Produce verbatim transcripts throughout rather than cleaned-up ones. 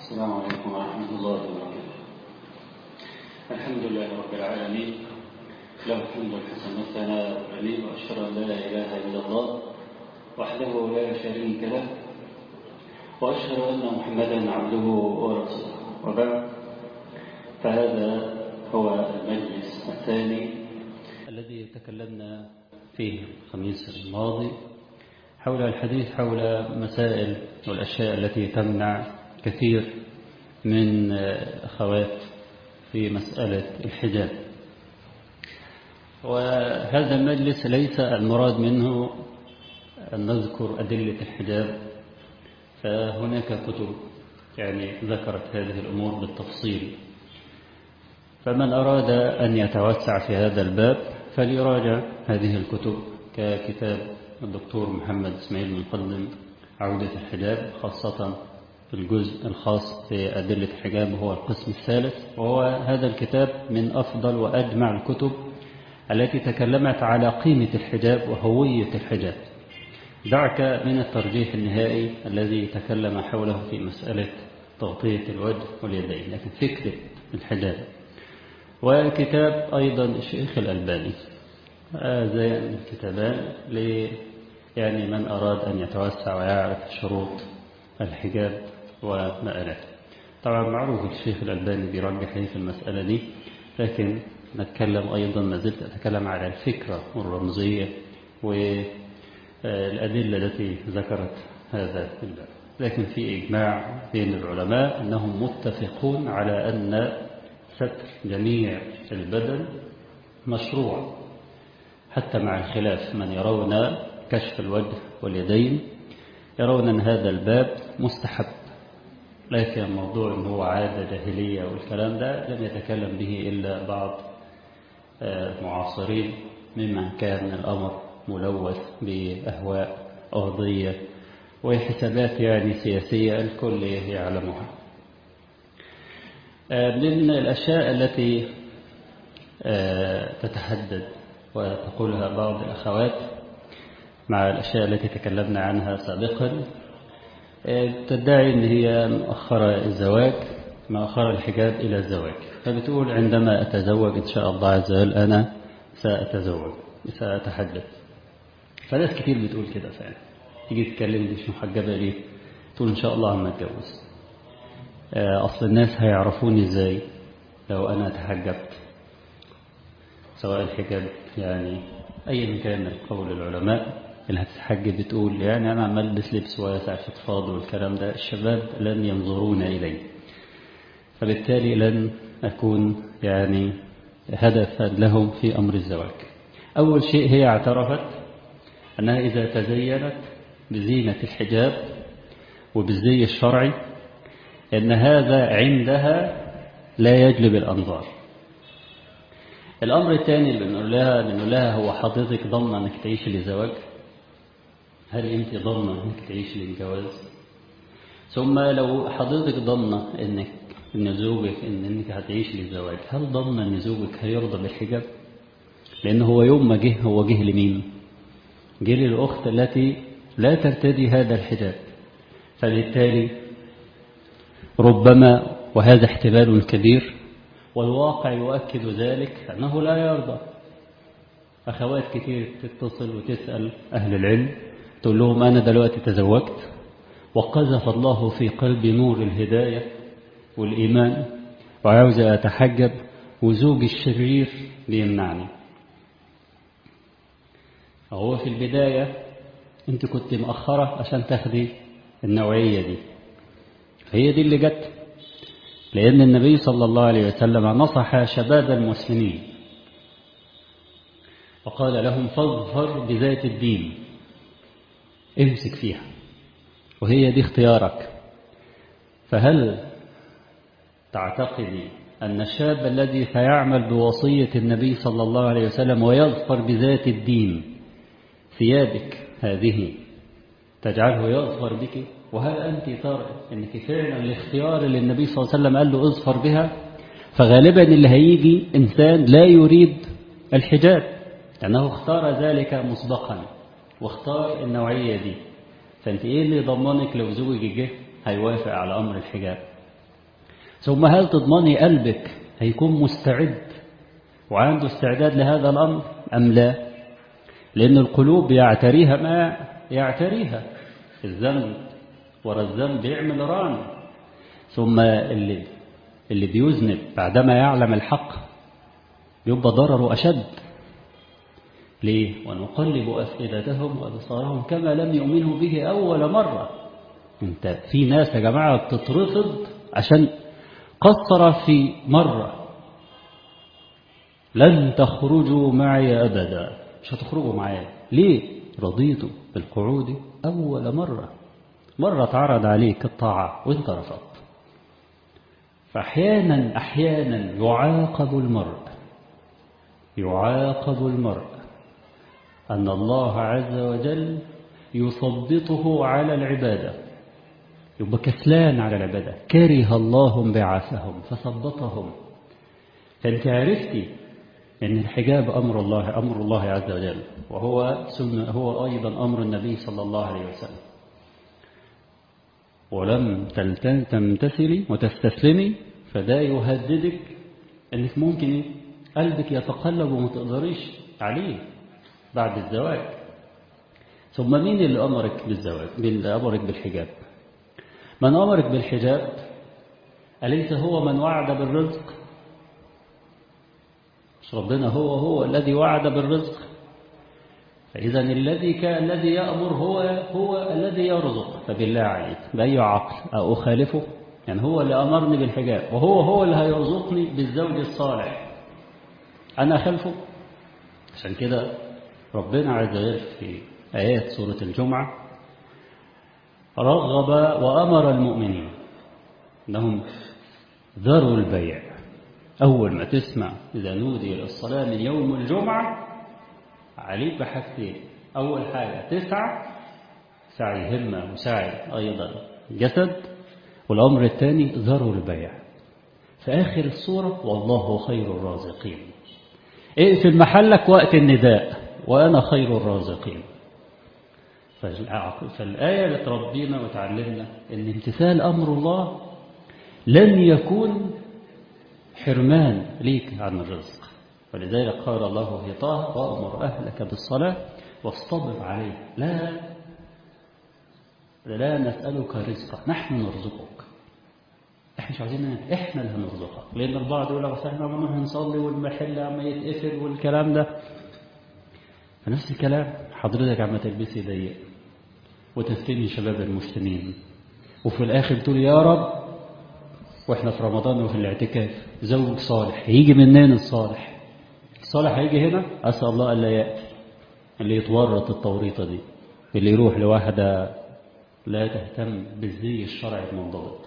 السلام عليكم ورحمة الله وبركاته. الحمد لله رب العالمين، له الحمد الحسن والثناء الجميل، وأشهد أن لا إله إلا الله وحده لا شريك له، وأشهد أن محمدا عبده ورسوله، وبعد، فهذا هو المجلس الثاني الذي تكلمنا فيه الخميس الماضي حول الحديث حول مسائل والأشياء التي تمنع كثير من أخوات في مسألة الحجاب. وهذا المجلس ليس المراد منه أن نذكر أدلة الحجاب، فهناك كتب يعني ذكرت هذه الأمور بالتفصيل، فمن أراد أن يتوسع في هذا الباب فليراجع هذه الكتب ككتاب الدكتور محمد إسماعيل المقدم عودة الحجاب، خاصة في الجزء الخاص بأدلة الحجاب وهو القسم الثالث، وهو هذا الكتاب من أفضل وأجمع الكتب التي تكلمت على قيمة الحجاب وهوية الحجاب، دعك من الترجيح النهائي الذي تكلم حوله في مسألة تغطية الوجه واليدين، لكن فكرة الحجاب. وكتاب أيضا الشيخ الألباني، هذين الكتابان ل يعني من أراد أن يتوسع ويعرف شروط الحجاب ومآلاته. طبعا معروف الشيخ الألباني بيرجح في المسألة دي، لكن نتكلم أيضا ما زلت أتكلم على الفكرة والرمزية والأدلة التي ذكرت هذا الباب. لكن في إجماع بين العلماء أنهم متفقون على أن ستر جميع البدن مشروع، حتى مع الخلاف، من يرون كشف الوجه واليدين يرون أن هذا الباب مستحب، لكن الموضوع أنه هو عادة جاهلية والكلام ده لم يتكلم به إلا بعض معاصرين ممن كان الأمر ملوث بأهواء أرضية وحسابات يعني سياسية الكل يعلمها. من الأشياء التي تتحدد وتقولها بعض الأخوات مع الأشياء التي تكلمنا عنها سابقا، تدعي أن هي مؤخرة الزواج، مؤخرة الحجاب إلى الزواج، فبتقول عندما أتزوج إن شاء الله عز وجل أنا سأتزوج سأتحدث. فناس كتير بتقول كده فعلا، تيجي تتكلم مش محجبة ليه تقول إن شاء الله عم أتجوز. أصل الناس هيعرفوني إزاي لو أنا تحجبت، سواء الحجاب يعني أيا كان القول العلماء اللي هتتحجب بتقول يعني أنا عمال ألبس لبس واسع فضفاض والكلام ده، الشباب لن ينظرون إلي، فبالتالي لن أكون يعني هدفا لهم في أمر الزواج. أول شيء هي اعترفت أنها إذا تزينت بزينة الحجاب وبالزي الشرعي أن هذا عندها لا يجلب الأنظار. الأمر الثاني اللي بنقول لها بنقول لها هو حضرتك ضامنة أنك تعيش للزواج؟ هل أنت ضامنة أنك تعيش للجواز؟ ثم لو حضرتك ضامنة أنك أن زوجك إن أنك هتعيش للزواج، هل ضامنة أن زوجك هيرضى بالحجاب؟ لأنه هو يوم ما جه هو جه لمين؟ جه للأخت التي لا ترتدي هذا الحجاب، فبالتالي ربما، وهذا احتمال كبير والواقع يؤكد ذلك، أنه لا يرضى. أخوات كتير تتصل وتسأل أهل العلم تقول لهم أنا دلوقتي تزوجت وقذف الله في قلبي نور الهداية والإيمان وعاوز أتحجب وزوجي الشرير بيمنعني. هو في البداية أنت كنت مأخرة عشان تاخدي النوعية دي، هي دي اللي جت، لأن النبي صلى الله عليه وسلم نصح شباب المسلمين وقال لهم فاظفر بذات الدين، امسك فيها، وهي دي اختيارك. فهل تعتقدي أن الشاب الذي سيعمل بوصية النبي صلى الله عليه وسلم ويظفر بذات الدين ثيابك هذه تجعله يظفر بك؟ وهل أنت ترى أنك فعلا الاختيار اللي النبي صلى الله عليه وسلم قال له اظفر بها؟ فغالبا اللي هيجي إنسان لا يريد الحجاب لأنه اختار ذلك مسبقا واختار النوعية دي، فأنت إيه اللي ضمنك لو زوجك جه هيوافق على أمر الحجاب؟ ثم هل تضمني قلبك هيكون مستعد وعنده استعداد لهذا الأمر أم لا؟ لأن القلوب يعتريها ما يعتريها، الذنب ورا الذنب يعمل ران. ثم اللي, اللي بيذنب بعدما يعلم الحق يبقى ضرره أشد. ليه؟ ونقلب أفئدتهم وأبصارهم كما لم يؤمنوا به أول مرة. انت في ناس يا جماعة بتترفض عشان قصر في مرة. لن تخرجوا معي أبدا، مش هتخرجوا معي. ليه؟ رضيتوا بالقعود أول مرة، مرة تعرض عليك الطاعة وانت رفضت. فأحيانا أحيانا يعاقب المرء يعاقب المرء أن الله عز وجل يثبطه على العبادة، يبقى كسلان على العبادة، كره الله انبعاثهم فثبطهم. فأنت عرفتي أن الحجاب أمر الله أمر الله عز وجل، وهو سنة، هو أيضا أمر النبي صلى الله عليه وسلم. ولم تمتثلي وتستسلمي فده يهددك أنك ممكن قلبك يتقلب وما تقدريش عليه بعد الزواج. ثم مين اللي أمرك بالزواج؟ اللي أمرك بالحجاب. من أمرك بالحجاب أليس هو من وعد بالرزق؟ مش ربنا هو هو الذي وعد بالرزق؟ فإذا الذي كان الذي يأمر هو هو الذي يرزق. فبالله عليك بأي عقل أخالفه؟ يعني هو اللي أمرني بالحجاب وهو هو اللي هيرزقني بالزوج الصالح، أنا أخالفه؟ عشان كده ربنا عز وجل في آيات سورة الجمعة رغب وأمر المؤمنين أنهم ذروا البيع. أول ما تسمع إذا نودي للصلاة من يوم الجمعة عليك بحاجتين. أول حاجة تسعى، سعي همة وسعي أيضا جسد. والأمر الثاني ذروا البيع. في آخر السورة والله خير الرازقين. اقفل محلك وقت النداء وأنا خير الرازقين. فالآية بتربينا وتعلمنا أن امتثال أمر الله لن يكون حرمان ليك عن الرزق. ولذلك قال الله في طه وأمر أهلك بالصلاة واصطبر عليه. لا لا نسألك رزقا نحن نرزقك. احنا مش عايزين، احنا اللي هنرزقك. لأن البعض يقول لك احنا ما هنصلي والمحل عم يتقفل والكلام ده. فنفس الكلام حضرتك عم تلبسي ضيق وتفتني شباب المسلمين وفي الآخر تقول يا رب واحنا في رمضان وفي الاعتكاف زوج صالح. يجي منين الصالح؟ الصالح هيجي هنا؟ أسأل الله ألا يأتي اللي يتورط التوريطة دي، اللي يروح لواحدة لا تهتم بالزي الشرعي المنضبط.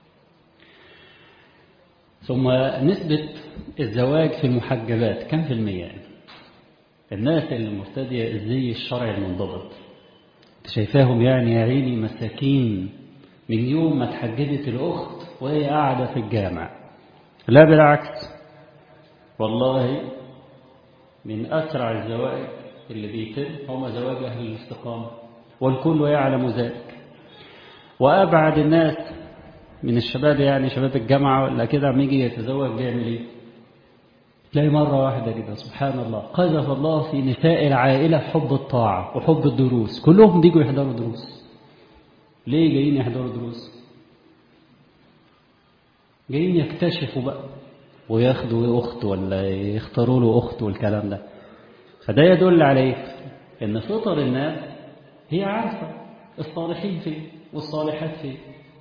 ثم نسبة الزواج في المحجبات كم في المية؟ يعني الناس اللي مرتدية الزي الشرعي المنضبط شايفاهم يعني يا عيني مساكين من يوم ما اتحجبت الأخت وهي قاعدة في الجامع. لا بالعكس، والله من أسرع الزواج اللي بيتم هم زواج أهل الاستقامة والكل يعلم ذلك. وأبعد الناس من الشباب يعني شباب الجامعة ولا كده عم يجي يتزوج بيعمل ايه؟ تلاقي مرة واحدة كده سبحان الله قذف الله في نساء العائلة حب الطاعة وحب الدروس. كلهم بيجوا يحضروا دروس. ليه جايين يحضروا دروس؟ جايين يكتشفوا بقى وياخدوا أخت ولا يختاروا له أخت والكلام ده. فده يدل عليه إن فطر الناس هي عارفة الصالحين فيه والصالحات فيه.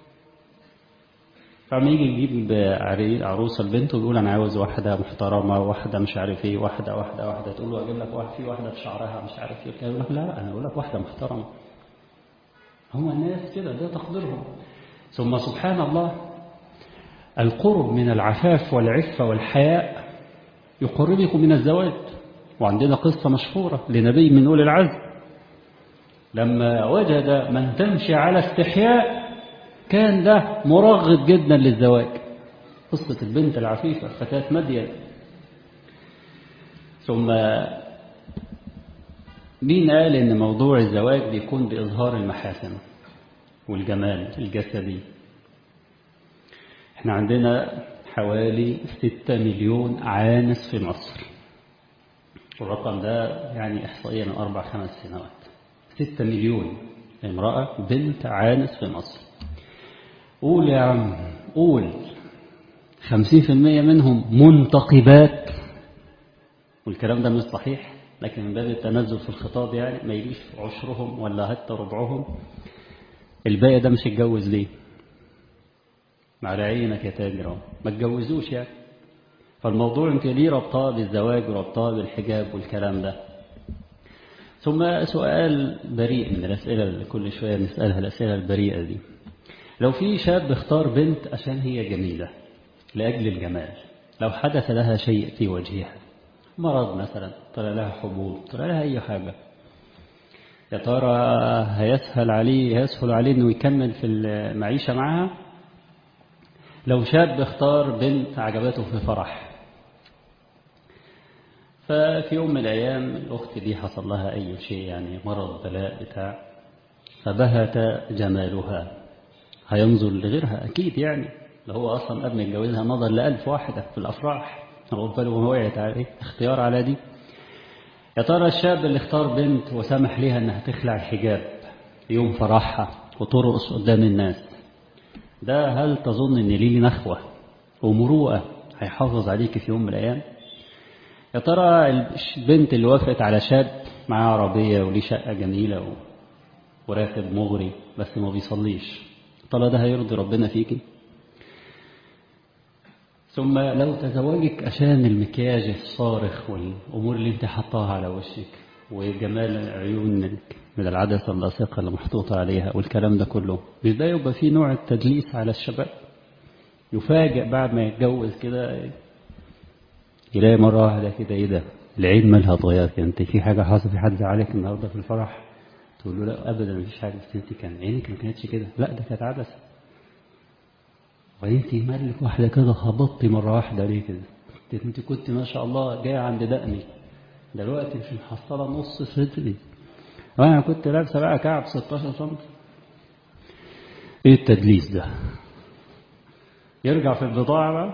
فعم يجي يجيب عروسة البنت ويقول أنا عاوز واحدة محترمة، واحدة مش عارف إيه، واحدة واحدة واحدة. تقول له أجيب لك واحد في واحدة في شعرها مش عارف إيه. يقول لك لا أنا أقول لك واحدة محترمة. هم الناس كده ده تقديرهم. ثم سبحان الله القرب من العفاف والعفة والحياء يقربكم من الزواج. وعندنا قصة مشهورة لنبي من أولي العزم لما وجد من تمشي على استحياء كان ده مرغب جدا للزواج. قصة البنت العفيفة فتاة مدين. ثم مين قال إن موضوع الزواج بيكون بإظهار المحاسن والجمال الجسدي؟ احنا عندنا حوالي ستة مليون عانس في مصر، والرقم ده يعني إحصائيا من أربع خمس سنوات. ستة مليون امرأة بنت عانس في مصر. قول يا عم قول خمسين في المية منهم منتقبات، والكلام ده مش صحيح، لكن من باب التنزل في الخطاب يعني ما يجيش عشرهم ولا حتى ربعهم. الباقي ده مش اتجوز ليه؟ مع عينك يا تاجر ما اتجوزوش يعني. فالموضوع انت ليه ربطها بالزواج وربطها بالحجاب والكلام ده. ثم سؤال بريء من الأسئلة اللي كل شوية نسألها، الأسئلة البريئة دي. لو في شاب اختار بنت عشان هي جميلة لأجل الجمال، لو حدث لها شيء في وجهها، مرض مثلا، طلع لها حبوب، طلع لها أي حاجة، يا ترى هيسهل عليه هيسهل عليه إنه يكمل في المعيشة معها؟ لو شاب اختار بنت عجبته في فرح، ففي يوم من الأيام الأخت دي حصل لها أي شيء يعني مرض بلاء بتاع، فبهت جمالها، هينظر لغيرها أكيد يعني. لو هو أصلا قبل يتجوزها نظر لألف واحدة في الأفراح، ربنا وقعت عليه اختيار على دي. يا ترى الشاب اللي اختار بنت وسمح لها أنها تخلع الحجاب يوم فرحها وترقص قدام الناس، ده هل تظن أن ليه نخوة ومروءة هيحافظ عليك في يوم من الأيام؟ يا ترى البنت اللي وافقت على شاب معاه عربية وليه شقة جميلة وراتب مغري بس ما بيصليش، طلع ده هيرضي ربنا فيكي؟ ثم لو تزوجك عشان المكياج الصارخ والأمور اللي انت حطاها على وشك وجمال عيونك من العدسة اللاصقة اللي محطوطة عليها والكلام ده كله، ده يبقى فيه نوع التدليس على الشباب. يفاجئ بعد ما يتجوز كده يلاقي مرة واحدة كده ايه ده العين مالها اتغيرت، يعني انت في حاجة حاصل، في حد زعلك النهارده في الفرح؟ تقول له لا ابدا مفيش حاجة، بس انت كان عينك ما كانتش كده، لا ده كانت عدسة. وانت مالك واحدة كده خبطتي مرة واحدة ليه كده؟ انت كنت ما شاء الله جاية عند دقني، دلوقتي مش محصلة نص صدري، وانا كنت لابسة بقى كعب ستاشر سم. ايه التدليس ده؟ يرجع في البضاعة بقى.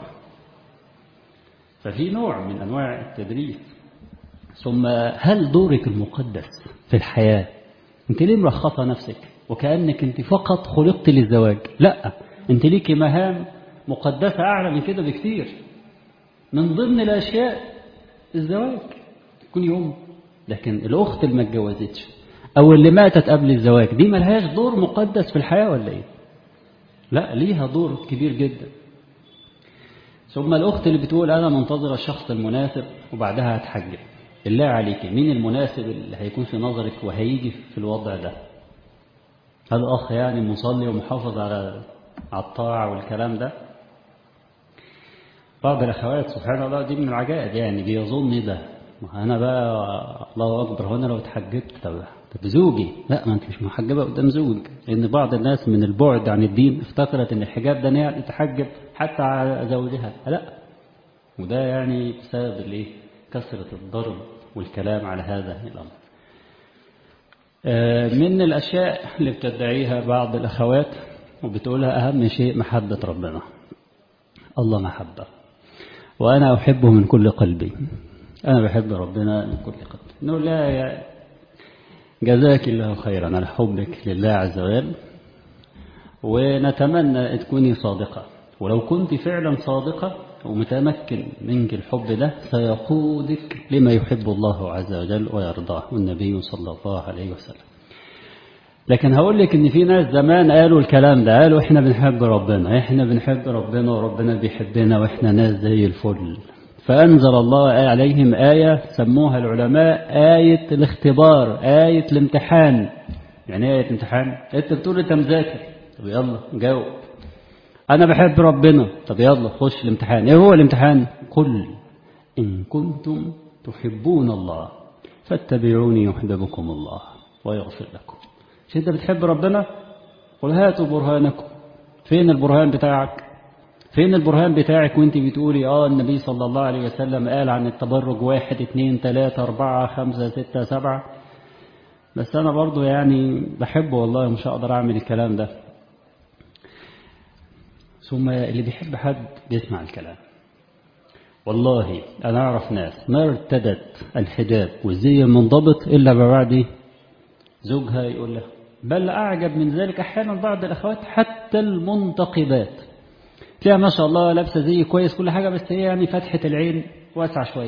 ففي نوع من انواع التدليس. ثم هل دورك المقدس في الحياة انت ليه مرخصة نفسك وكأنك انت فقط خلقت للزواج؟ لا، انت ليكي مهام مقدسة اعلى من كده بكتير. من ضمن الاشياء الزواج كل يوم. لكن الاخت اللي ما اتجوزتش او اللي ماتت قبل الزواج دي ملهاش دور مقدس في الحياة ولا ايه؟ لا، ليها دور كبير جدا. ثم الاخت اللي بتقول انا منتظرة الشخص المناسب وبعدها هتحجب، بالله عليك مين المناسب اللي هيكون في نظرك وهيجي في الوضع ده؟ هل أخ يعني مصلي ومحافظ على على الطاعة والكلام ده؟ بعض الأخوات سبحان الله دي من العجائب يعني بيظن ده، أنا بقى الله أكبر هنا لو اتحجبت طب طب زوجي، لا ما أنت مش محجبة قدام زوج. لأن بعض الناس من البعد عن الدين افتكرت إن الحجاب ده يعني تحجب حتى على زوجها، لا. وده يعني بسبب الايه؟ كثرة الضرب والكلام على هذا الأمر. من الأشياء اللي بتدعيها بعض الأخوات وبتقولها أهم شيء محبة ربنا. الله محبة وأنا أحبه من كل قلبي، أنا بحب ربنا من كل قلبي. نقول لا يا جزاك الله خيرا على حبك لله عز وجل، ونتمنى تكوني صادقة، ولو كنت فعلا صادقة ومتمكن منك الحب ده سيقودك لما يحب الله عز وجل ويرضاه والنبي صلى الله عليه وسلم. لكن هقول لك ان في ناس زمان قالوا الكلام ده، قالوا احنا بنحب ربنا، احنا بنحب ربنا وربنا بيحبنا واحنا ناس زي الفل، فأنزل الله عليهم آية سموها العلماء آية الاختبار، آية الامتحان. يعني ايه آية امتحان؟ انت بتقول انت مذاكر، طب يلا جاوب. أنا بحب ربنا، طب يلا خش الامتحان. ايه هو الامتحان؟ قل إن كنتم تحبون الله فاتبعوني يحببكم الله ويغفر لكم. مش انت بتحب ربنا؟ قل هاتوا برهانكم. فين البرهان بتاعك؟ فين البرهان بتاعك وانت بتقولي اه النبي صلى الله عليه وسلم قال عن التبرج واحد اتنين تلاتة اربعة خمسة ستة سبعة، بس انا برضو يعني بحبه والله مش هقدر اعمل الكلام ده. ثم اللي بيحب حد بيسمع الكلام. والله أنا أعرف ناس ما ارتدت الحجاب والزي المنضبط إلا بعد زوجها يقول لها، بل أعجب من ذلك أحيانا بعض الأخوات حتى المنتقبات تلاقيها ما شاء الله لابسة زي كويس كل حاجة، بس هي يعني فتحة العين واسعة شوية.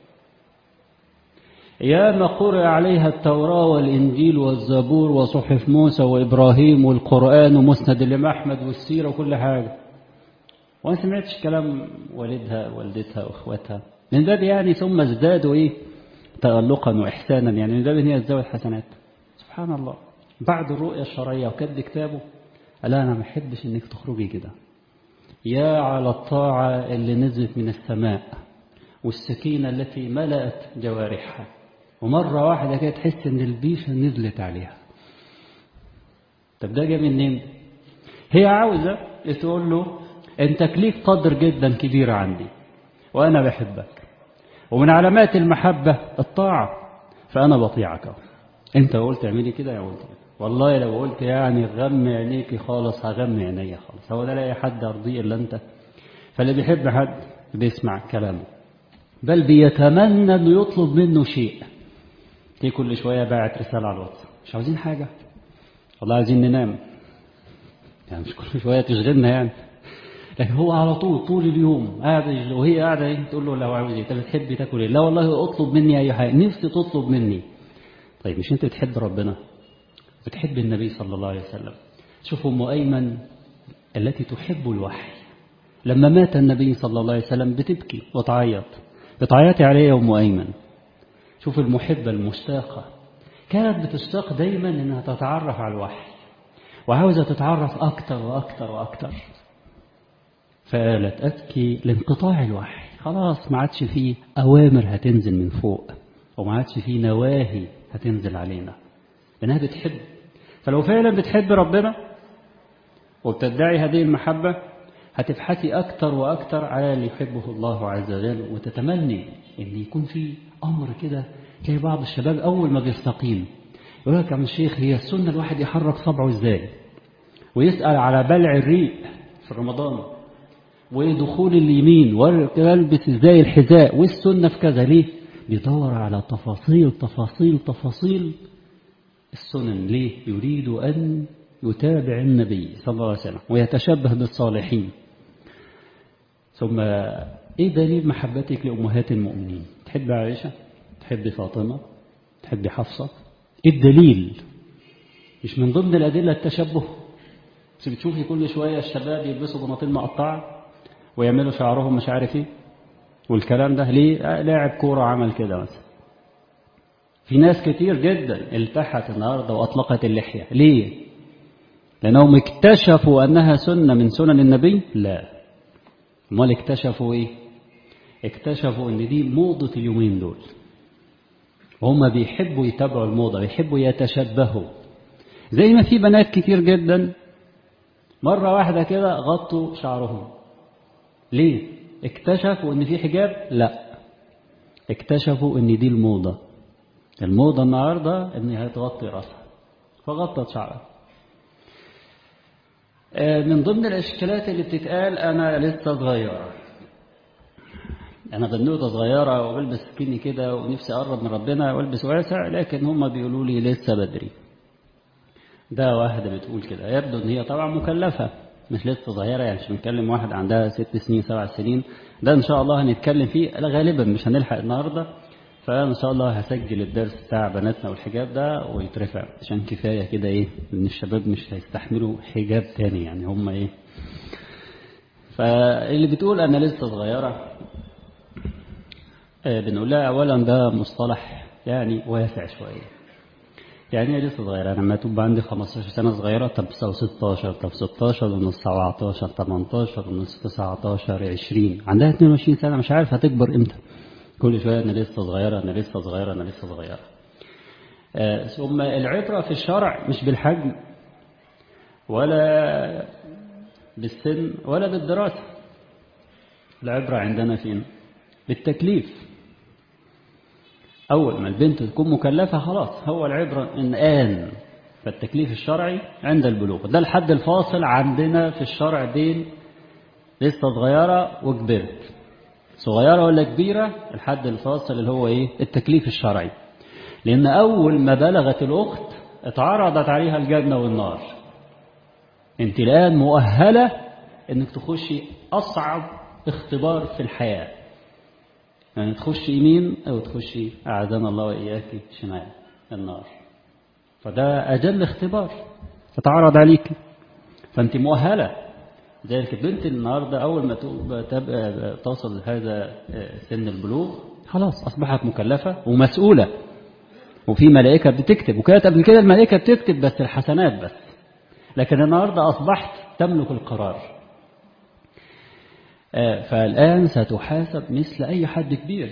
يا ما قرأ عليها التوراة والإنجيل والزبور وصحف موسى وإبراهيم والقرآن ومسند الإمام أحمد والسيرة وكل حاجة، وما سمعتش كلام والدها والدتها وإخواتها من باب يعني ثم ازدادوا إيه تألقا وإحسانا، يعني من باب إن هي تزود حسنات. سبحان الله، بعد الرؤية الشرعية وكد كتابه قال أنا ما أحبش إنك تخرجي كده. يا على الطاعة اللي نزلت من السماء والسكينة التي ملأت جوارحها، ومرة واحدة كده تحس إن البيشة نزلت عليها. طب ده جاي منين؟ هي عاوزة تقول له أنت ليك قدر جدا كبير عندي وأنا بحبك، ومن علامات المحبة الطاعة، فأنا بطيعك. أنت قلت اعملي كده يا قلت، والله لو قلت يعني غمي عينيكي خالص هغمي عينيا خالص. هو ده لا حد أرضيه إلا أنت. فاللي بيحب حد بيسمع كلامه، بل بيتمنى أنه يطلب منه شيء. تيجي كل شوية باعت رسالة على الواتس، مش عاوزين حاجة، والله عايزين ننام، يعني مش كل شوية تشغلنا يعني، لكن هو على طول طول اليوم قاعد، وهي قاعدة ايه تقول له لو عاوز ايه، انت بتحبي تاكل ايه؟ لا والله اطلب مني اي حاجة، نفسي تطلب مني. طيب مش انت بتحب ربنا، بتحب النبي صلى الله عليه وسلم؟ شوفوا ام ايمن التي تحب الوحي، لما مات النبي صلى الله عليه وسلم بتبكي وتعيط، بتعيطي عليه يا ام ايمن. شوف المحبة المشتاقة، كانت بتشتاق دايما انها تتعرف على الوحي وعاوزة تتعرف اكتر واكتر واكتر. فقالت أبكي لانقطاع الوحي، خلاص ما عادش فيه أوامر هتنزل من فوق، وما عادش فيه نواهي هتنزل علينا، لأنها بتحب. فلو فعلا بتحب ربنا وبتدعي هذه المحبة، هتبحثي أكتر وأكتر على اللي يحبه الله عز وجل، وتتمني أن يكون في أمر كده. تلاقي بعض الشباب أول ما بيستقيم يقول لك يا عم الشيخ هي السنة الواحد يحرك صبعه إزاي، ويسأل على بلع الريق في رمضان، ودخول اليمين، والبس ازاي الحذاء، والسنة في كذا. ليه؟ بيدور على تفاصيل تفاصيل تفاصيل السنن. ليه؟ يريد أن يتابع النبي صلى الله عليه وسلم ويتشبه بالصالحين. ثم ايه دليل محبتك لأمهات المؤمنين؟ تحب عائشة، تحب فاطمة، تحب حفصة؟ ايه الدليل؟ مش من ضمن الأدلة التشبه؟ بس بتشوفي كل شوية الشباب يلبسوا بناطيل مقطعة ويعملوا شعرهم مش عارف ايه والكلام ده. ليه؟ لاعب كورة عمل كده مثلا. في ناس كتير جدا التحت النهارده واطلقت اللحية. ليه؟ لانهم اكتشفوا انها سنة من سنن النبي؟ لا، امال اكتشفوا ايه؟ اكتشفوا ان دي موضة اليومين دول، وهم بيحبوا يتابعوا الموضة، بيحبوا يتشبهوا. زي ما في بنات كتير جدا مرة واحدة كده غطوا شعرهم. ليه؟ اكتشفوا ان في حجاب؟ لا، اكتشفوا ان دي الموضة. الموضة النهاردة ان هي تغطي راسها، فغطت شعرها. من ضمن الاشكالات اللي بتتقال انا لسه صغيرة، انا بنوتة صغيرة وبلبس سكيني كده ونفسي اقرب من ربنا والبس واسع، لكن هم بيقولوا لي لسه بدري. ده واحدة بتقول كده، يبدو ان هي طبعا مكلفة، مش لسه صغيرة، يعني مش بنتكلم واحد عندها ست سنين سبع سنين. ده ان شاء الله هنتكلم فيه، غالبا مش هنلحق النهاردة، فان شاء الله هسجل الدرس بتاع بناتنا والحجاب ده ويترفع، عشان كفاية كده ايه ان الشباب مش هيستحملوا حجاب تاني، يعني هم ايه. فاللي بتقول انا لسه صغيرة بنقول لها اولا ده مصطلح يعني واسع شوية. يعني ايه لسه صغيرة؟ انا لما تبقى عندي خمستاشر سنة صغيرة، طب ستاشر، طب ستاشر ونص، سبعتاشر، تمنتاشر ونص، تسعتاشر، عشرين، عندها اتنين وعشرين سنة، مش عارف هتكبر امتى. كل شوية انا لسه صغيرة، انا لسه صغيرة، انا لسه صغيرة. آه ثم العبرة في الشرع مش بالحجم ولا بالسن ولا بالدراسة. العبرة عندنا فين؟ بالتكليف. أول ما البنت تكون مكلفة خلاص، هو العبرة إن آن، فالتكليف الشرعي عند البلوغ. ده الحد الفاصل عندنا في الشرع بين لسه صغيرة وكبرت، صغيرة ولا كبيرة، الحد الفاصل اللي هو إيه؟ التكليف الشرعي. لأن أول ما بلغت الأخت اتعرضت عليها الجنة والنار. أنت الآن مؤهلة أنك تخشي أصعب اختبار في الحياة، يعني تخشي يمين أو تخشي أعاذنا الله وإياك شمال النار. فده أجل اختبار تتعرض عليك، فأنت مؤهلة. ذلك البنت النهاردة أول ما تبقى تصل هذا سن البلوغ خلاص أصبحت مكلفة ومسؤولة، وفي ملائكة بتكتب، وكانت قبل كده الملائكة بتكتب بس الحسنات بس، لكن النهاردة أصبحت تملك القرار. فالآن ستحاسب مثل أي حد كبير.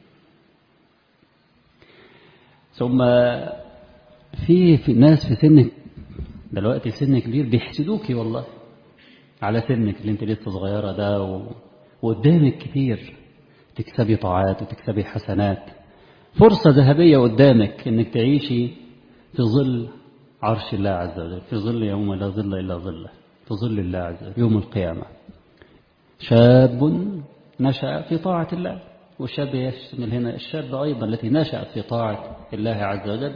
ثم في, في ناس في سن دلوقتي سن كبير بيحسدوكي والله على سنك اللي انت لسه صغيرة ده، و... وقدامك كتير تكسبي طاعات وتكسبي حسنات، فرصة ذهبية قدامك انك تعيشي في ظل عرش الله عز وجل، في ظل يوم لا ظل إلا ظله، في ظل الله عز وجل يوم القيامة. شاب نشأ في طاعة الله، والشاب يشمل هنا الشاب أيضا التي نشأت في طاعة الله عز وجل.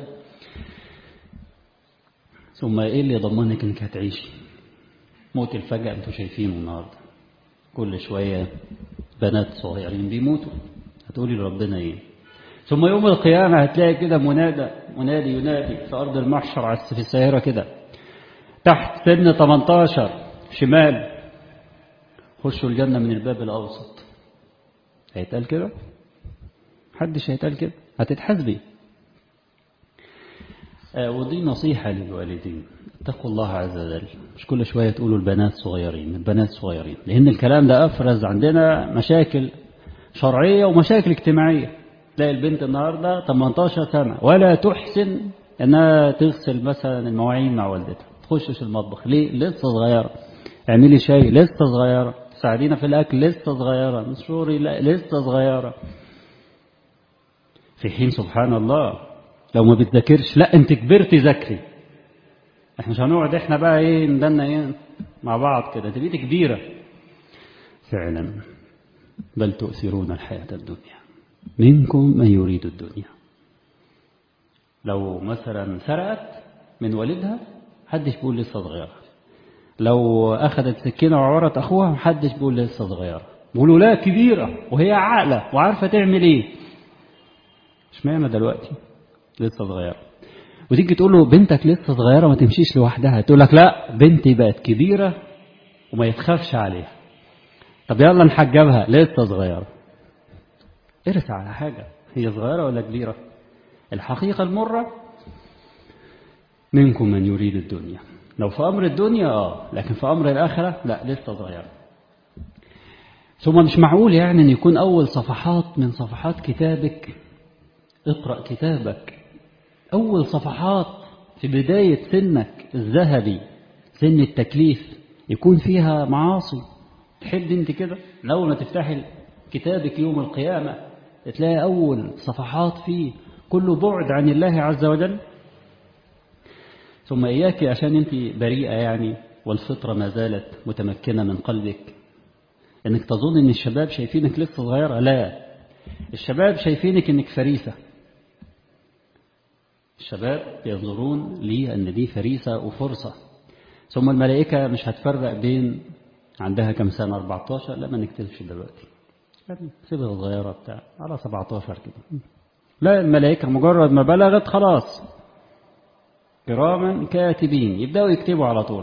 ثم إيه اللي يضمنك أنك هتعيشي؟ موت الفجأة أنتوا شايفينه النهاردة، كل شوية بنات صغيرين بيموتوا، هتقولي لربنا إيه؟ ثم يوم القيامة هتلاقي كده منادى منادي ينادي في أرض المحشر في الساهرة كده تحت سن ثمانية عشر شمال، خشوا الجنة من الباب الأوسط. هيتقال كده؟ محدش هيتقال كده، هتتحاسبي. آه ودي نصيحة للوالدين، اتقوا الله عز وجل، مش كل شوية تقولوا البنات صغيرين البنات صغيرين، لأن الكلام ده أفرز عندنا مشاكل شرعية ومشاكل اجتماعية. تلاقي البنت النهاردة ثمانية عشر سنة ولا تحسن أنها تغسل مثلا المواعين مع والدتها، تخشش المطبخ ليه؟ لسه صغيرة. اعملي شيء لسه صغيرة، ساعدينا في الأكل لسه صغيرة، مشوري لا لسه صغيرة. في حين سبحان الله لو ما بتذاكرش، لا انت كبرتي ذاكري، احنا مش هنقعد احنا بقى ايه ندنا ايه مع بعض كده، تبقيتي كبيرة فعلا. بل تؤثرون الحياة الدنيا منكم من يريد الدنيا. لو مثلا سرقت من والدها محدش بيقول لسه صغيرة، لو أخذت سكينة وعورت أخوها محدش بيقول لسه صغيرة، بيقولوا لا كبيرة وهي عاقلة وعارفة تعمل إيه. اشمعنى دلوقتي لسه صغيرة؟ وتيجي تقول له بنتك لسه صغيرة ما تمشيش لوحدها، تقول لك لا بنتي بقت كبيرة وما يتخافش عليها. طب يلا نحجبها لسه صغيرة. ارسى على حاجة، هي صغيرة ولا كبيرة؟ الحقيقة المرة منكم من يريد الدنيا. لو في أمر الدنيا آه، لكن في أمر الآخرة لا لسه صغيرة. ثم مش معقول يعني أن يكون أول صفحات من صفحات كتابك، اقرأ كتابك، أول صفحات في بداية سنك الذهبي سن التكليف يكون فيها معاصي. تحب انت كده؟ لو ما تفتحي كتابك يوم القيامة تلاقي أول صفحات فيه كله بعد عن الله عز وجل. ثم إياك عشان انت بريئة يعني والفطرة ما زالت متمكنة من قلبك انك تظن ان الشباب شايفينك لسه صغيرة. لا، الشباب شايفينك انك فريسة. الشباب ينظرون لي أن دي فريسة وفرصة. ثم الملائكة مش هتفرق بين عندها كم سنة أربعة عشر، لا ما نكتبش دلوقتي سيبها صغيرة بتاع على سبعة عشر كده. لا، الملائكة مجرد ما بلغت خلاص كراما كاتبين يبدأوا يكتبوا على طول.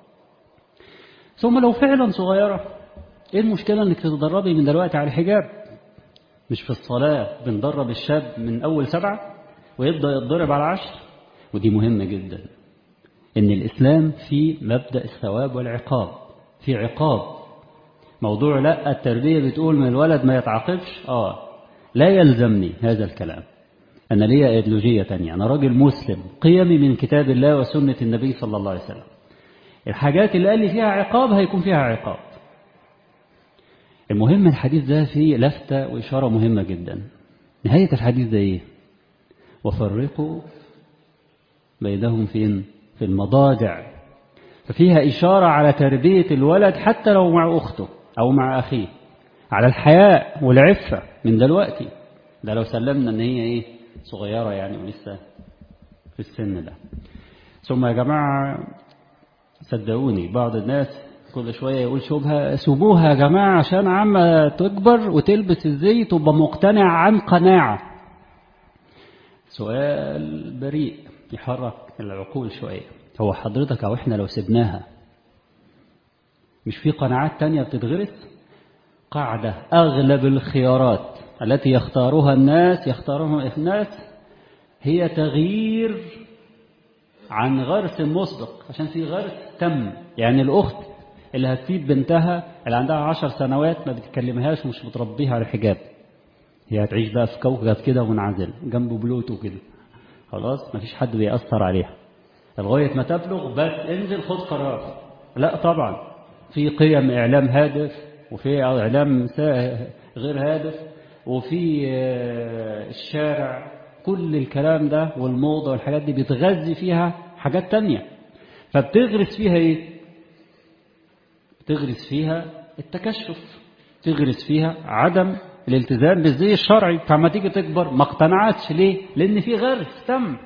ثم لو فعلا صغيرة ايه المشكلة انك تتدربي من دلوقتي على الحجاب؟ مش في الصلاة بندرب الشاب من أول سبعة ويبدأ يتضرب على عشر؟ ودي مهمة جدا، إن الإسلام في مبدأ الثواب والعقاب، في عقاب. موضوع لا التربية بتقول من الولد ما يتعاقبش، آه لا يلزمني هذا الكلام. أنا ليا أيديولوجية تانية، أنا راجل مسلم قيمي من كتاب الله وسنة النبي صلى الله عليه وسلم. الحاجات اللي قال لي فيها عقاب هيكون فيها عقاب. المهم الحديث ده فيه لفتة وإشارة مهمة جدا. نهاية الحديث ده إيه؟ وفرقوا بينهم فين؟ في المضاجع. ففيها إشارة على تربية الولد حتى لو مع أخته، أو مع أخيه على الحياء والعفة من دلوقتي، ده لو سلمنا ان هي ايه صغيرة يعني ولسه في السن ده. ثم يا جماعة صدقوني بعض الناس كل شوية يقول شبهة سيبوها يا جماعة عشان عما تكبر وتلبس الزي تبقى مقتنع عن قناعة. سؤال بريء يحرك العقول شوية، هو حضرتك أو إحنا لو سبناها مش في قناعات تانية بتتغرس؟ قاعدة أغلب الخيارات التي يختارها الناس يختارها الناس هي تغيير عن غرس مسبق، عشان في غرس تم. يعني الأخت اللي هتسيب بنتها اللي عندها عشر سنوات ما بتكلمهاش ومش بتربيها على الحجاب، هي هتعيش بقى في كوكب كده منعزل جنبه بلوتو كده، خلاص مفيش حد بيأثر عليها لغاية ما تبلغ، بس انزل خد قرار. لا طبعا في قيم إعلام هادف وفي إعلام غير هادف وفي الشارع، كل الكلام ده والموضة والحاجات دي بتغذي فيها حاجات تانية، فبتغرس فيها ايه؟ بتغرس فيها التكشف، تغرس فيها عدم الالتزام بالزي الشرعي، فما تيجي تكبر ما اقتنعتش. ليه؟ لأن في غرس تم.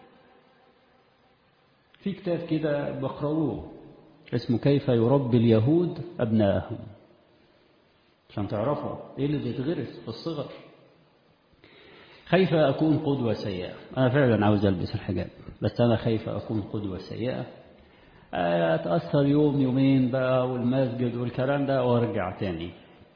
في كتاب كده بقرأوه اسمه كيف يربي اليهود أبنائهم، عشان تعرفوا ايه اللي بيتغرس في الصغر. خايف أكون قدوة سيئة، أنا فعلا عاوز ألبس الحجاب بس أنا خايف أكون قدوة سيئة، أتأثر يوم يومين بقى والمسجد والكلام ده وارجع تاني.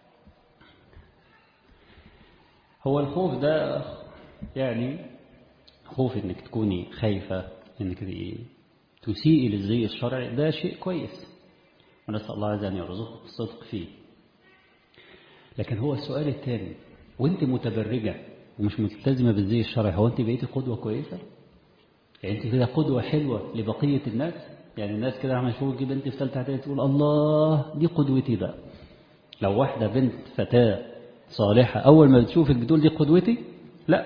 هو الخوف ده يعني خوف انك تكوني خايفة انك تسيئي للزي الشرعي، ده شيء كويس ونسأل الله عز وجل أن يرزقك الصدق فيه. لكن هو السؤال الثاني، وانت متبرجة ومش ملتزمة بالزي الشرعي، هو انت بقيتي قدوة كويسة؟ يعني انت كده قدوة حلوة لبقية الناس؟ يعني الناس كده عم يشوفوا كده انت في ثالثه اعدادي تقول الله دي قدوتي بقى. لو واحدة بنت فتاة صالحة أول ما بتشوفك بتقول دي قدوتي؟ لا.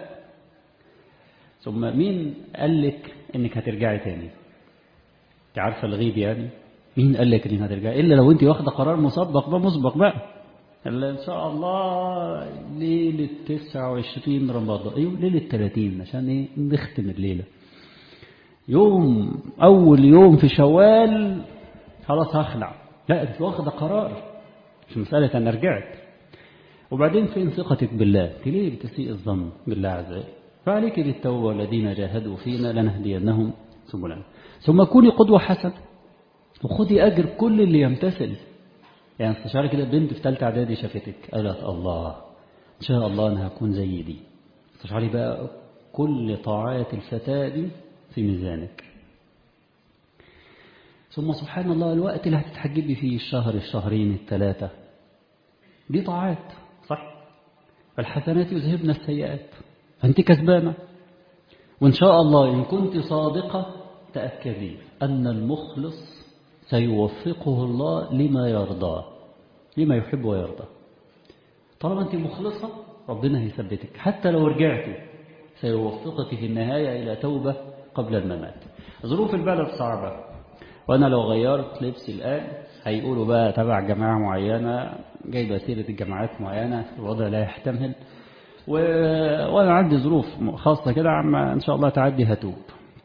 ثم مين قال لك انك هترجعي تاني؟ انت عارفة الغيب يعني؟ مين قال لك انك هترجعي؟ إلا لو انت واخدة قرار مسبق بقى مسبق بقى اللي إن شاء الله ليلة تسعة وعشرين رمضان، أيوة ليلة ثلاثين عشان إيه نختم الليلة، يوم أول يوم في شوال خلاص هخلع. لا أنت واخدة قرار، مش مسألة أنا رجعت. وبعدين فين ثقتك بالله؟ أنت ليه بتسيء الظن بالله عز وجل؟ فعليك بالتوبة والذين جاهدوا فينا لنهدينهم سبلنا. ثم كوني قدوة حسنة وخدي أجر كل اللي يمتثل. يعني استشاري كده بنت في ثالثه اعدادي شافتك قالت الله ان شاء الله انا هكون زي دي، استشاري بقى كل طاعات الفتاة دي في ميزانك. ثم سبحان الله الوقت اللي هتتحجبي فيه الشهر الشهرين الثلاثة دي طاعات صح، فالحسنات يذهبن السيئات، فانت كسبانة. وان شاء الله ان كنت صادقة تأكدي أن المخلص سيوفقه الله لما يرضى لما يحب ويرضى. طالما أنت مخلصة ربنا هيثبتك، حتى لو رجعتي سيوفقك في النهاية إلى توبة قبل الممات. ظروف البلد صعبة، وأنا لو غيرت لبسي الآن هيقولوا بقى تبع جماعة معينة جايبة سيرة الجماعات معينة، الوضع لا يحتمل و... وأنا عندي ظروف خاصة كده عما إن شاء الله تعدي هتوب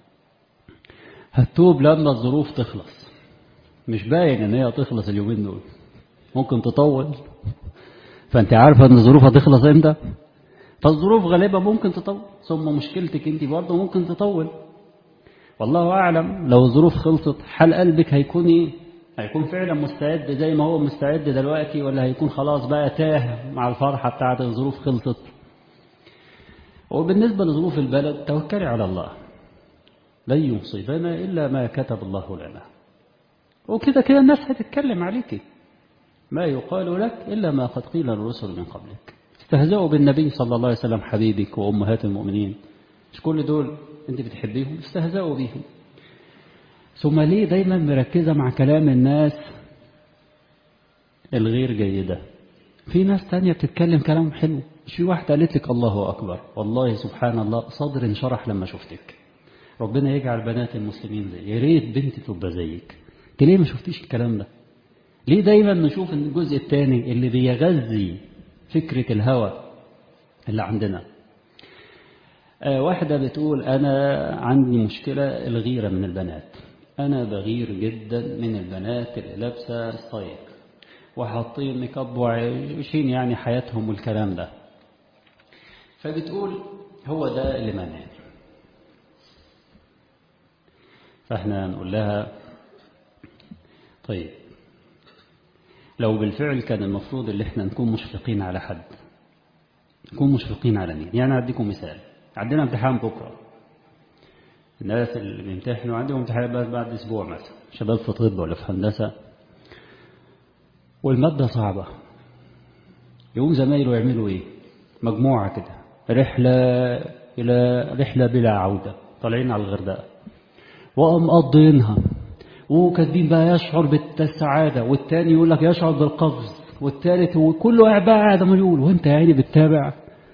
هتوب لما الظروف تخلص. مش باين ان هي تخلص اليومين دول، ممكن تطول، فانت عارفه ان الظروف هتخلص امتى، فالظروف غالبا ممكن تطول. ثم مشكلتك انت برضه ممكن تطول، والله اعلم. لو الظروف خلصت حال قلبك هيكون ايه؟ هيكون فعلا مستعد زي ما هو مستعد دلوقتي، ولا هيكون خلاص بقى تاه مع الفرحه بتاعت الظروف خلصت؟ وبالنسبه لظروف البلد توكلي على الله، لن يصيبنا الا ما كتب الله لنا، وكده كده الناس هتتكلم عليك، ما يقال لك إلا ما قد قيل للرسل من قبلك. استهزأوا بالنبي صلى الله عليه وسلم حبيبك وأمهات المؤمنين، مش كل دول أنت بتحبيهم؟ استهزأوا بيهم. ثم ليه دايما مركزة مع كلام الناس الغير جيدة؟ في ناس تانية بتتكلم كلام حلو، مش في واحدة قالت لك الله أكبر والله سبحان الله صدر انشرح لما شفتك، ربنا يجعل بنات المسلمين زي، يا ريت بنتي تبقى زيك. انت ليه ما شفتيش الكلام ده؟ ليه دايما نشوف ان الجزء الثاني اللي بيغذي فكرة الهوى اللي عندنا؟ آه واحدة بتقول أنا عندي مشكلة الغيرة من البنات، أنا بغير جدا من البنات اللي لابسة ستايل وحاطين ميك اب وعايشين يعني حياتهم والكلام ده. فبتقول هو ده اللي منعني. فاحنا نقول لها طيب لو بالفعل كان المفروض اللي احنا نكون مشفقين على حد، نكون مشفقين على مين؟ يعني أديكم مثال، عندنا امتحان بكرة، الناس اللي بيمتحنوا عندهم امتحان بعد أسبوع مثلا، شباب في طب ولا في هندسة، والمادة صعبة، يقوم زمايله يعملوا ايه؟ مجموعة كده رحلة إلى رحلة بلا عودة، طالعين على الغردقة ومقضينها وكاتبين بقى يشعر بالسعادة، والتاني يقول لك يشعر بالقفز، والتالت وكله قاعد بقى قاعد ما يقول، وانت يا عيني بتتابع.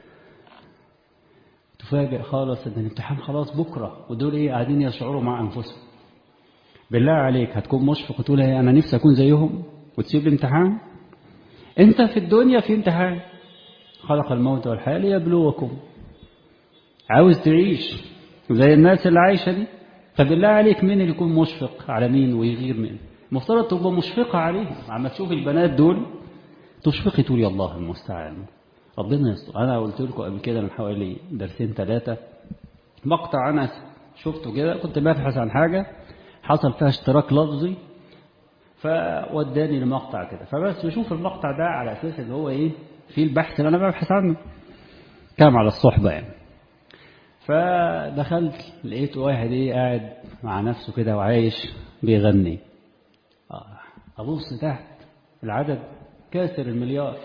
تفاجئ خالص ان الامتحان خلاص بكرة، ودول ايه قاعدين يشعروا مع انفسهم. بالله عليك هتكون مشفق وتقول ايه انا نفسي اكون زيهم وتسيب الامتحان؟ انت في الدنيا في امتحان، خلق الموت والحياة ليبلوكم، عاوز تعيش زي الناس اللي عايشة دي. فبالله عليك مين اللي يكون مشفق على مين ويغير مين؟ المفترض تبقى مشفقة عليهم، عما تشوف البنات دول تشفقي تقول يا الله المستعان ربنا يستر. أنا قلت لكم قبل كده من حوالي درسين ثلاثة مقطع أنا شفته كده، كنت ببحث عن حاجة حصل فيها اشتراك لفظي فوداني لمقطع كده، فبس بشوف المقطع ده على أساس اللي هو إيه في البحث اللي أنا ببحث عنه، كام على الصحبة يعني. فدخلت لقيت واحد ايه قاعد مع نفسه كده وعايش بيغني، ابص تحت العدد كاسر المليار.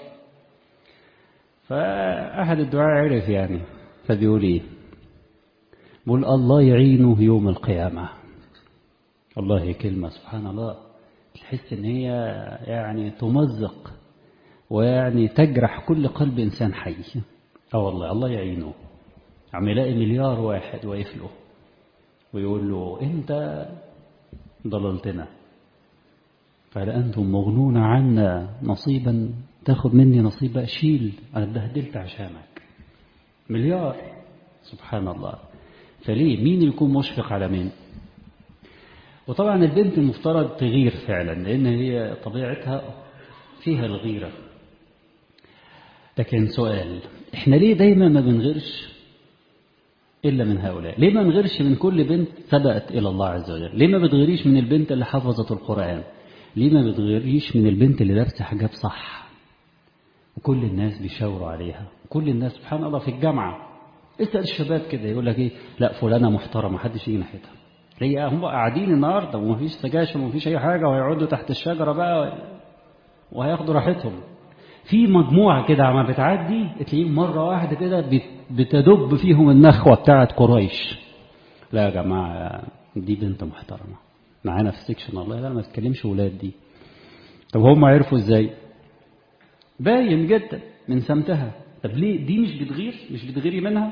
فأحد الدعاء عرف يعني، فبيقول ايه؟ بيقول الله يعينه يوم القيامة. والله كلمة سبحان الله تحس ان هي يعني تمزق ويعني تجرح كل قلب انسان حي. اه والله الله يعينه، عم يلاقي مليار واحد واقف له ويقول له انت ضللتنا فهل انتم مغنون عنا نصيبا، تاخد مني نصيبا، شيل انا اتبهدلت عشانك. مليار سبحان الله. فليه مين يكون مشفق على مين؟ وطبعا البنت المفترض تغير فعلا لان هي طبيعتها فيها الغيرة. لكن سؤال، احنا ليه دايما ما بنغيرش إلا من هؤلاء؟ ليه ما نغيرش من كل بنت سبقت إلى الله عز وجل؟ ليه ما بتغيريش من البنت اللي حفظت القرآن؟ ليه ما بتغيريش من البنت اللي لابسه حجاب صح وكل الناس بيشاوروا عليها، كل الناس سبحان الله في الجامعة؟ اسأل الشباب كده يقول لك ايه، لا فلانة محترمة محدش يجي ناحيتها. هي هم قاعدين النهارده ومفيش سجاشة ومفيش أي حاجة وهيقعدوا تحت الشجرة بقى وهياخدوا راحتهم. في مجموعة كده عما بتعدي تلاقيهم مرة واحدة كده بتدب فيهم النخوة بتاعت قريش. لا يا جماعة دي بنت محترمة معانا في السكشن، الله لا ما تتكلمش ولاد دي. طب هم عرفوا ازاي؟ باين جدا من سمتها. طب ليه دي مش بتغير؟ مش بتغيري منها؟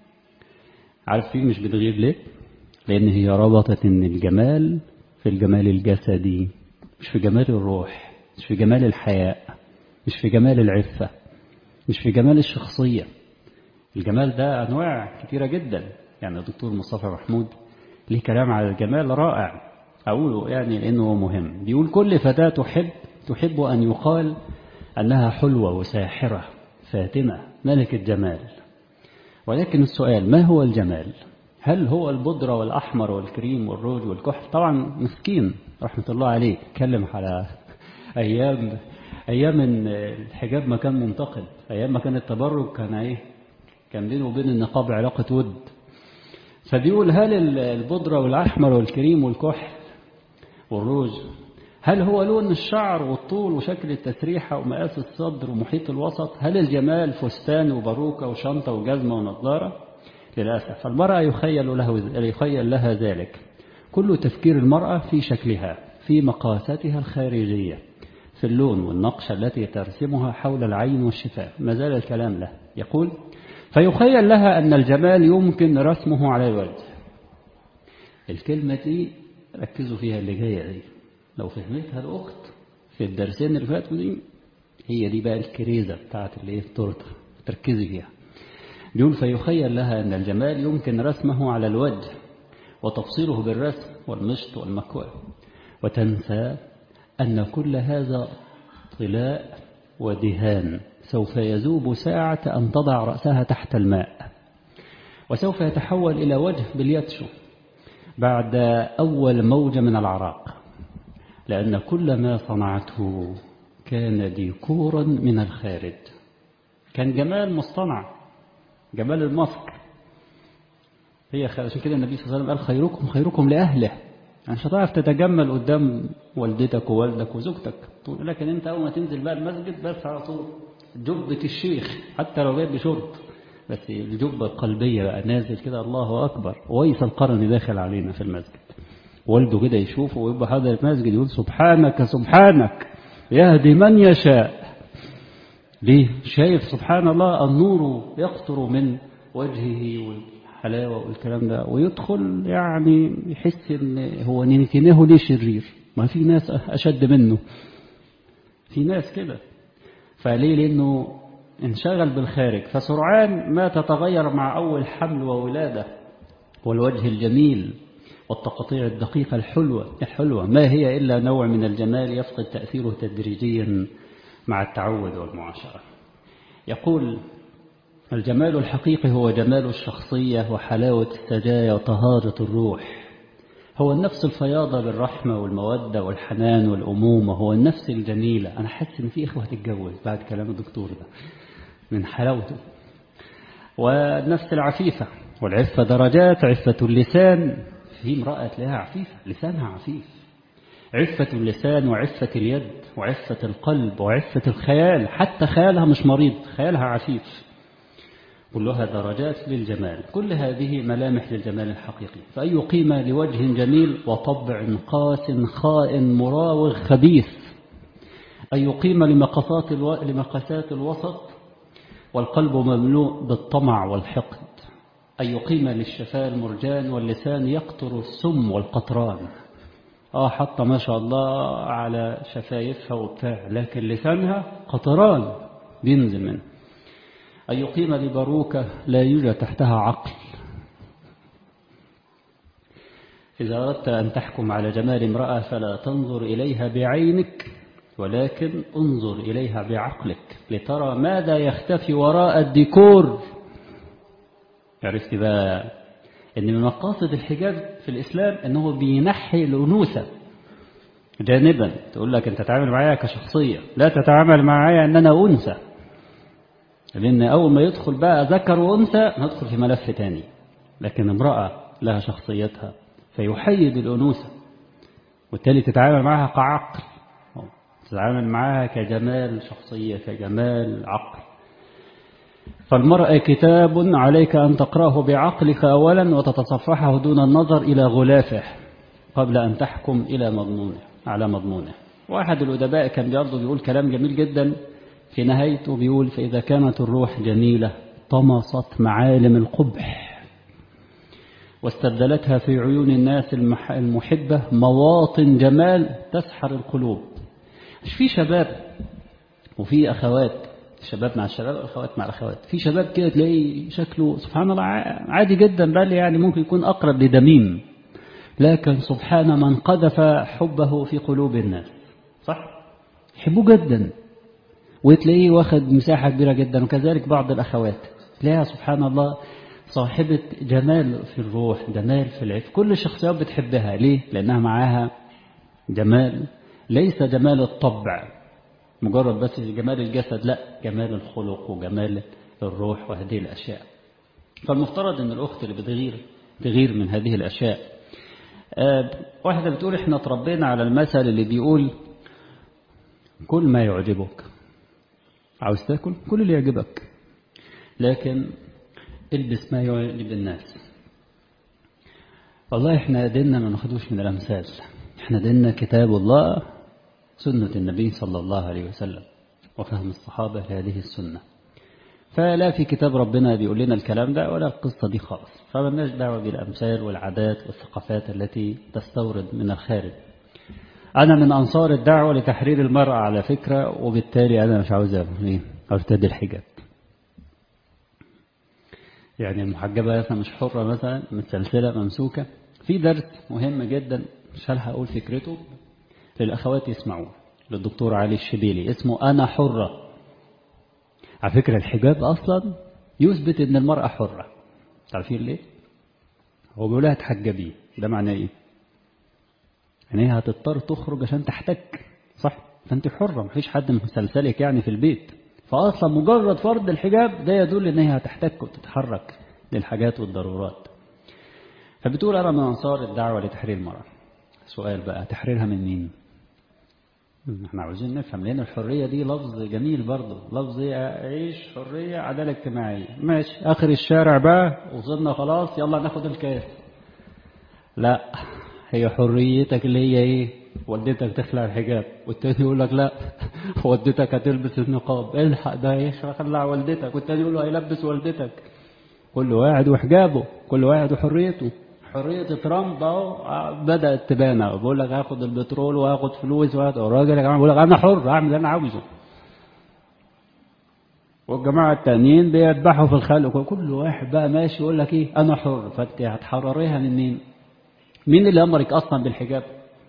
عارفين مش بتغير ليه؟ لأن هي ربطت ان الجمال في الجمال الجسدي، مش في جمال الروح، مش في جمال الحياء، مش في جمال العفة، مش في جمال الشخصية. الجمال ده أنواع كثيرة جدا. يعني الدكتور مصطفى محمود ليه كلام على الجمال رائع أقوله يعني لأنه مهم. بيقول كل فتاة تحب تحب أن يقال أنها حلوة وساحرة فاتنة ملكة جمال. ولكن السؤال ما هو الجمال؟ هل هو البودرة والأحمر والكريم والروج والكحل؟ طبعا مسكين رحمة الله عليه اتكلم على أيام أيام الحجاب ما كان منتقد، أيام ما كان التبرج كان إيه؟ كان بينه وبين النقاب علاقة ود. فبيقول هل البودرة والأحمر والكريم والكحل والروج هل هو لون الشعر والطول وشكل التسريحة ومقاس الصدر ومحيط الوسط؟ هل الجمال فستان وباروكة وشنطة وجزمة ونظارة؟ للأسف المرأة يخيل, له يخيل لها ذلك. كل تفكير المرأة في شكلها، في مقاساتها الخارجية، في اللون والنقشة التي ترسمها حول العين والشفاه. ما زال الكلام له يقول فيخيل لها أن الجمال يمكن رسمه على الوجه. الكلمة دي ركزوا فيها اللي جاية دي، لو فهمتها الأخت في الدرسين اللي فاتوا دي، هي دي بقى الكريزة بتاعت اللي هي التورته، تركزي فيها. بيقول فيخيل لها أن الجمال يمكن رسمه على الوجه وتفصيله بالرسم والمشط والمكوى، وتنسى أن كل هذا طلاء ودهان سوف يذوب ساعة أن تضع رأسها تحت الماء، وسوف يتحول إلى وجه باليتشو بعد أول موجة من العراق، لأن كل ما صنعته كان ديكورا من الخارج، كان جمال مصطنع، جمال المصر. هي عشان كده النبي صلى الله عليه وسلم قال خيركم خيركم لأهله، يعني مش هتعرف تتجمل قدام والدتك ووالدك وزوجتك، لكن انت اول ما تنزل بقى المسجد بس على طول جبة الشيخ، حتى لو جايب بشرط، بس الجبة القلبية بقى نازل كده الله أكبر. ويس القرني داخل علينا في المسجد، والده كده يشوفه ويبقى حاضر المسجد يقول سبحانك سبحانك يهدي من يشاء. ليه؟ شايف سبحان الله النور يقطر من وجهه والحلاوة والكلام ده، ويدخل يعني يحس ان هو ننتنه ليه شرير، ما في ناس أشد منه، في ناس كده. فليه؟ لأنه انشغل بالخارج، فسرعان ما تتغير مع أول حمل وولادة، والوجه الجميل والتقطيع الدقيقة الحلوة الحلوة ما هي إلا نوع من الجمال يفقد تأثيره تدريجيا مع التعود والمعاشرة. يقول الجمال الحقيقي هو جمال الشخصية وحلاوة السجايا وطهارة الروح، هو النفس الفياضة بالرحمة والمودة والحنان والأمومة، هو النفس الجميلة. أنا حاسس إن في إخوة تتجوز بعد كلام الدكتور ده من حلاوته. والنفس العفيفة والعفة درجات، عفة اللسان، في امرأة تلاقيها عفيفة لسانها عفيف، عفة اللسان وعفة اليد وعفة القلب وعفة الخيال، حتى خيالها مش مريض، خيالها عفيف، كلها درجات للجمال. كل هذه ملامح للجمال الحقيقي. فأي قيمة لوجه جميل وطبع قاس خائن مراوغ خبيث، أي قيمة لمقاسات الو... لمقاسات الوسط والقلب مملوء بالطمع والحقد، أي قيمة للشفاه المرجان واللسان يقطر السم والقطران. آه حتى ما شاء الله على شفايفها وبتاع، لكن لسانها قطران بينزل منه. أي قيمة لباروكة لا يوجد تحتها عقل. إذا أردت أن تحكم على جمال امرأة فلا تنظر إليها بعينك، ولكن انظر إليها بعقلك لترى ماذا يختفي وراء الديكور. عرفت بقى أن من مقاصد الحجاب في الإسلام أنه بينحي الأنوثة جانبا. تقول لك أنت تتعامل معايا كشخصية، لا تتعامل معايا أن أنا أنثى، لأن أول ما يدخل بقى ذكر وأنثى ندخل في ملف تاني. لكن امرأة لها شخصيتها فيحيد الأنوثة، وبالتالي تتعامل معها كعقل، تتعامل معها كجمال شخصية، كجمال عقل. فالمرأة كتاب عليك أن تقرأه بعقلك أولا وتتصفحه دون النظر إلى غلافه قبل أن تحكم إلى مضمونه على مضمونه. واحد الأدباء كان برضه بيقول كلام جميل جدا في نهايته، بيقول فإذا كانت الروح جميلة طمست معالم القبح واستبدلتها في عيون الناس المحبة مواطن جمال تسحر القلوب. مش في شباب وفي أخوات، شباب مع الشباب والأخوات مع الأخوات، في شباب كده تلاقي شكله سبحان الله عادي جدا، بل يعني ممكن يكون أقرب لدميم، لكن سبحان من قذف حبه في قلوب الناس، صح؟ يحبوه جدا وتلاقيه واخد مساحة كبيرة جدا. وكذلك بعض الأخوات تلاقيها سبحان الله صاحبة جمال في الروح، جمال في العفة، كل الشخصيات بتحبها. ليه؟ لأنها معاها جمال، ليس جمال الطبع مجرد بس جمال الجسد، لا، جمال الخلق وجمال الروح وهذه الأشياء. فالمفترض أن الأخت اللي بتغير تغير من هذه الأشياء. أه واحدة بتقول احنا تربينا على المثل اللي بيقول كل ما يعجبك، عاوز تاكل كل اللي يعجبك، لكن البس ما يعجب الناس. والله احنا ديننا ما ناخدوش من الأمثال، احنا ديننا كتاب الله، سنة النبي صلى الله عليه وسلم، وفهم الصحابة لهذه السنة. فلا في كتاب ربنا بيقول لنا الكلام ده ولا القصة دي خالص، فمالناش دعوة بالأمثال والعادات والثقافات التي تستورد من الخارج. أنا من أنصار الدعوة لتحرير المرأة على فكرة، وبالتالي أنا مش عاوز إيه أرتدي الحجاب. يعني المحجبة مثلا مش حرة، مثلا متسلسلة ممسوكة. في درس مهم جدا مش هلحق أقول فكرته للأخوات يسمعوه، للدكتور علي الشبيلي، اسمه أنا حرة. على فكرة الحجاب أصلا يثبت إن المرأة حرة. تعرفين ليه؟ هو بيقول لها تحجبي، ده معناه إيه؟ يعني هي هتضطر تخرج عشان تحتك، صح؟ فأنت حرة، مفيش حد مسلسلك يعني في البيت. فأصلا مجرد فرض الحجاب ده يدل إن هي هتحتك وتتحرك للحاجات والضرورات. فبتقول أنا من أنصار الدعوة لتحرير المرأة. سؤال بقى، تحريرها من مين؟ احنا عاوزين نفهم، لأن الحرية دي لفظ جميل برضه، لفظ عيش حرية عدالة اجتماعية، ماشي، آخر الشارع بقى وصلنا خلاص يلا ناخد الكاس. لا، هي حريتك اللي هي ايه؟ والدتك تخلع الحجاب، والتاني يقول لك لا والدتك هتلبس النقاب، الحق ده ايه خلع والدتك، والتاني يقول له هيلبس والدتك. كل واحد وحجابه، كل واحد وحريته. حرية ترامب اهو بدأت تبان، بقول لك هاخد البترول وهاخد فلوس وهاخد، الراجل يا جماعه بيقول لك انا حر اعمل اللي انا عاوزه، والجماعه التانيين بيذبحوا في الخلق، كل واحد بقى ماشي يقول لك ايه انا حر. فانت هتحرريها من مين؟ مين اللي امرك اصلا بالحجاب؟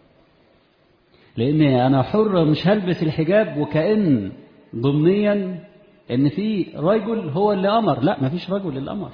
لان انا حر مش هلبس الحجاب وكأن ضمنيا ان في رجل هو اللي امر. لا، ما فيش رجل اللي امر.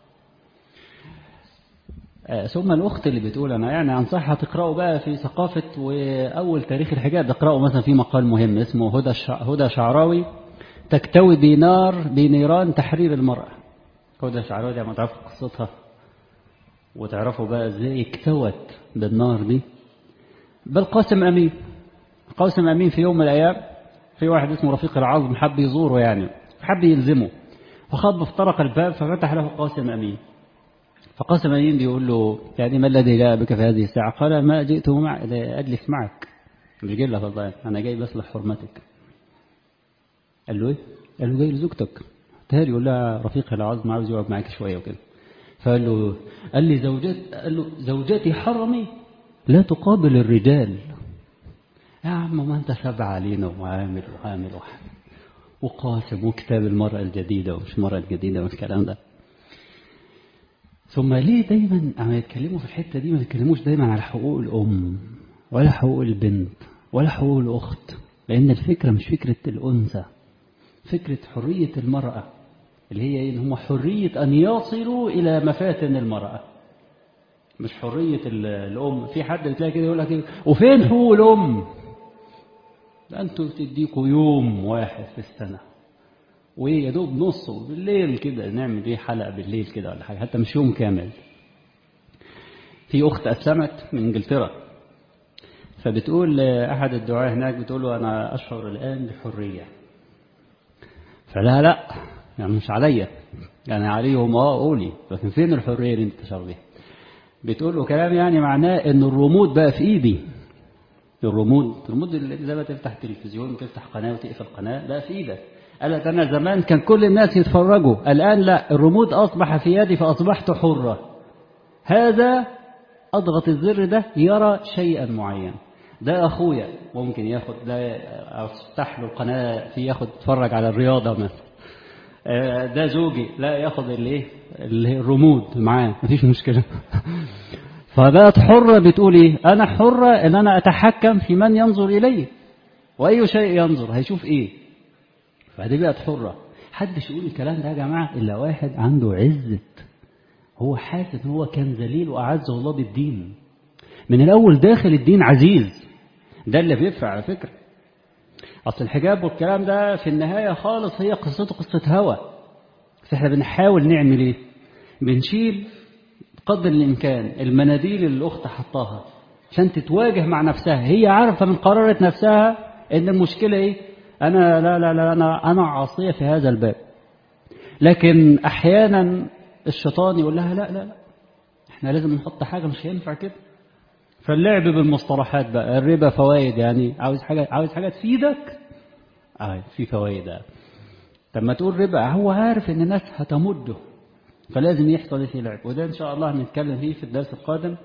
ثم الأخت اللي بتقول أنا يعني أنصحها تقرأوا بقى في ثقافة وأول تاريخ الحجاب، تقرأوا مثلا في مقال مهم اسمه هدى هدى شعراوي تكتوي بنار بنيران تحرير المرأة. هدى شعراوي دي ما تعرفوا قصتها وتعرفوا بقى ازاي اكتوت بالنار دي. بل قاسم أمين، قاسم أمين في يوم من الأيام في واحد اسمه رفيق العظم حب يزوره، يعني حب يلزمه، فخط افترق الباب ففتح له قاسم أمين. فقاسم أمين بيقول له يعني ما الذي جاء بك في هذه الساعة؟ قال ما جئت مع أجلس معك، مش جاي لك والله، أنا جاي بس لحرمتك. قال له إيه؟ قال له جاي لزوجتك. تهالي يقول لها رفيق العظم عاوز يقعد معاك شوية وكده. فقال له قال لي زوجت قال له زوجتي حرمي لا تقابل الرجال. يا عم ما أنت سبع علينا وعامل وعامل وعامل وقاسم وكتاب المرأة الجديدة ومش المرأة الجديدة والكلام ده. ثم ليه دايما عم يتكلموا في الحتة دي ما يتكلموش دايما على حقوق الأم ولا حقوق البنت ولا حقوق الأخت؟ لأن الفكرة مش فكرة الأنثى، فكرة حرية المرأة اللي هي إن هم حرية أن يصلوا إلى مفاتن المرأة، مش حرية الأم. في حد تلاقي كده يقول لك إيه وفين حقوق الأم؟ ده أنتوا تديكوا يوم واحد في السنة ويا دوب نصه بالليل كده، نعمل ايه حلقة بالليل كده ولا حاجة، حتى مش يوم كامل. في أخت أسلمت من إنجلترا، فبتقول أحد الدعاة هناك بتقول له أنا أشعر الآن بحرية. فلا لا يعني مش عليا، يعني عليهم اه قولي، لكن فين الحرية اللي انت تشعر بيها؟ بتقول له كلام يعني معناه ان الريموت بقى في ايدي. الريموت الريموت اللي زي ما تفتح تلفزيون وتفتح قناة وتقفل قناة بقى في ايدك. قالت أنا زمان كان كل الناس يتفرجوا، الآن لا، الريموت أصبح في يدي فأصبحت حرة. هذا أضغط الزر ده يرى شيئا معين. ده أخويا ممكن ياخد، لا أفتح له القناة في ياخد يتفرج على الرياضة مثلا. ده زوجي لا ياخد الايه الريموت معاه، مفيش مشكلة. فبقت حرة. بتقول ايه؟ أنا حرة إن أنا أتحكم في من ينظر إلي وأي شيء ينظر هيشوف إيه. فدي بقت حرة. حدش يقول الكلام ده يا جماعة إلا واحد عنده عزة، هو حاسس إن هو كان ذليل وأعزه الله بالدين من الأول، داخل الدين عزيز. ده اللي بيدفع على فكرة. أصل الحجاب والكلام ده في النهاية خالص هي قصته قصة هوى. فإحنا بنحاول نعمل إيه؟ بنشيل قدر الإمكان المناديل اللي الأخت حطاها عشان تتواجه مع نفسها. هي عارفة من قرارة نفسها إن المشكلة إيه؟ أنا لا لا لا أنا أنا عاصية في هذا الباب. لكن أحيانا الشيطان يقول لها لا لا لا إحنا لازم نحط حاجة، مش هينفع كده. فاللعب بالمصطلحات بقى، الربا فوائد، يعني عاوز حاجة عاوز حاجة تفيدك، آه في فوائد. طب ما تقول ربا، هو عارف إن الناس هتمده فلازم يحصل فيه لعب. وده إن شاء الله هنتكلم فيه في الدرس القادم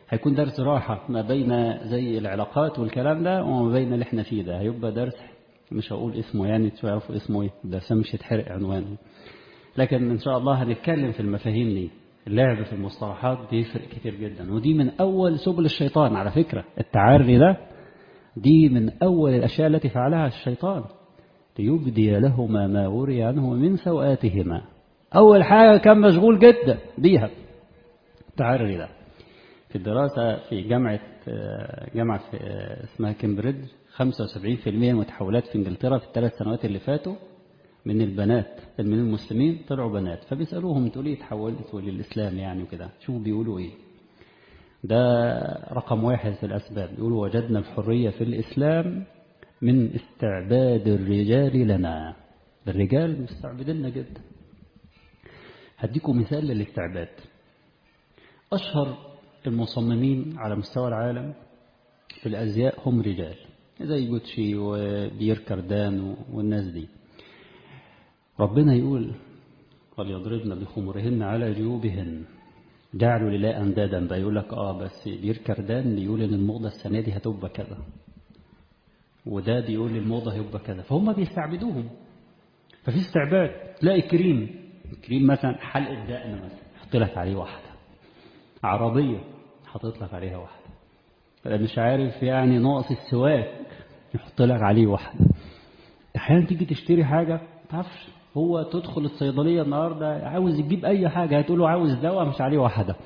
هيكون درس راحة ما بين زي العلاقات والكلام ده وما بين اللي احنا فيه ده. هيبقى درس مش هقول اسمه يعني تعرفوا اسمه ايه، درس مش هتحرق عنوانه، لكن ان شاء الله هنتكلم في المفاهيم دي. اللعب في المصطلحات بيفرق كتير جدا، ودي من اول سبل الشيطان على فكرة. التعري ده دي من اول الاشياء التي فعلها الشيطان ليبدي لهما ما وري عنه من سوآتهما. اول حاجة كان مشغول جدا بيها التعري ده. في الدراسة في جامعة جامعة في اسمها كامبريدج، خمسة وسبعين بالمئة من المتحولات في انجلترا في الثلاث سنوات اللي فاتوا من البنات من المسلمين طلعوا بنات. فبيسألوهم انتوا ليه تحولتوا للإسلام يعني وكده، شوفوا بيقولوا ايه. ده رقم واحد في الأسباب، بيقولوا وجدنا الحرية في الإسلام من استعباد الرجال لنا. الرجال مستعبديننا جدا. هديكم مثال للاستعباد. أشهر المصممين على مستوى العالم في الأزياء هم رجال، زي جوتشي وبيير كاردان والناس دي. ربنا يقول وليضربن بخمرهن على جيوبهن جعلوا لله أندادا. بيقول لك اه بس بيير كاردان بيقول ان الموضة السنة دي هتبقى كذا، وده بيقول الموضة هيبقى كذا، فهم بيستعبدوهم. ففي استعباد. تلاقي كريم كريم مثلا حلقة دقن مثلا حط لك عليه واحدة، عربية حطيت لك عليها واحدة، مش عارف يعني ناقص السواك يحط لك عليه واحدة. احيانا تيجي تشتري حاجة تعرفش، هو تدخل الصيدلية النهاردة عاوز يجيب اي حاجة هتقول له عاوز دواء مش عليه واحدة.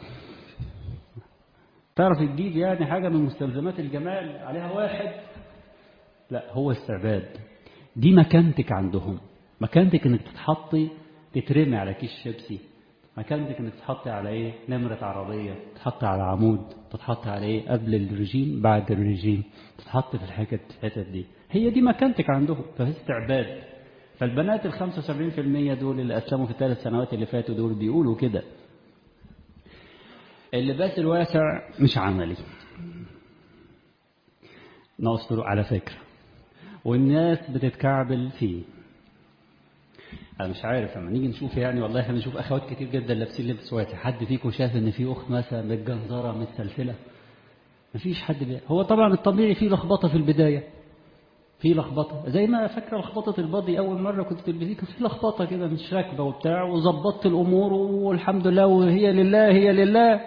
تعرف تجيب يعني حاجة من مستلزمات الجمال عليها واحد، لا هو استعباد. دي مكانتك عندهم، مكانتك انك تتحطي تترمي على كيس شيبسي، مكانتك انك تتحطي على ايه نمرة عربية، تتحطي على عمود، تتحطي على ايه قبل الرجيم بعد الرجيم، تتحطي في الحاجات الحتت دي. هي دي مكانتك عندهم، ففي استعباد. فالبنات ال خمسة وسبعين بالمئة دول اللي أسلموا في الثلاث سنوات اللي فاتوا دول بيقولوا كده. اللباس الواسع مش عملي ناقص على فكرة، والناس بتتكعبل فيه. أنا مش عارف لما نيجي نشوف يعني والله احنا بنشوف أخوات كتير جدا لابسين لبس واسع. حد فيكم شاف إن في أخت مثلا متجنزرة متسلسلة؟ مفيش حد بي... هو طبعا الطبيعي فيه لخبطة في البداية، في لخبطة زي ما فاكرة لخبطة البادي أول مرة كنت تلبسيه، كان في لخبطة كده مش راكبة وبتاع، وظبطت الأمور والحمد لله وهي لله هي لله،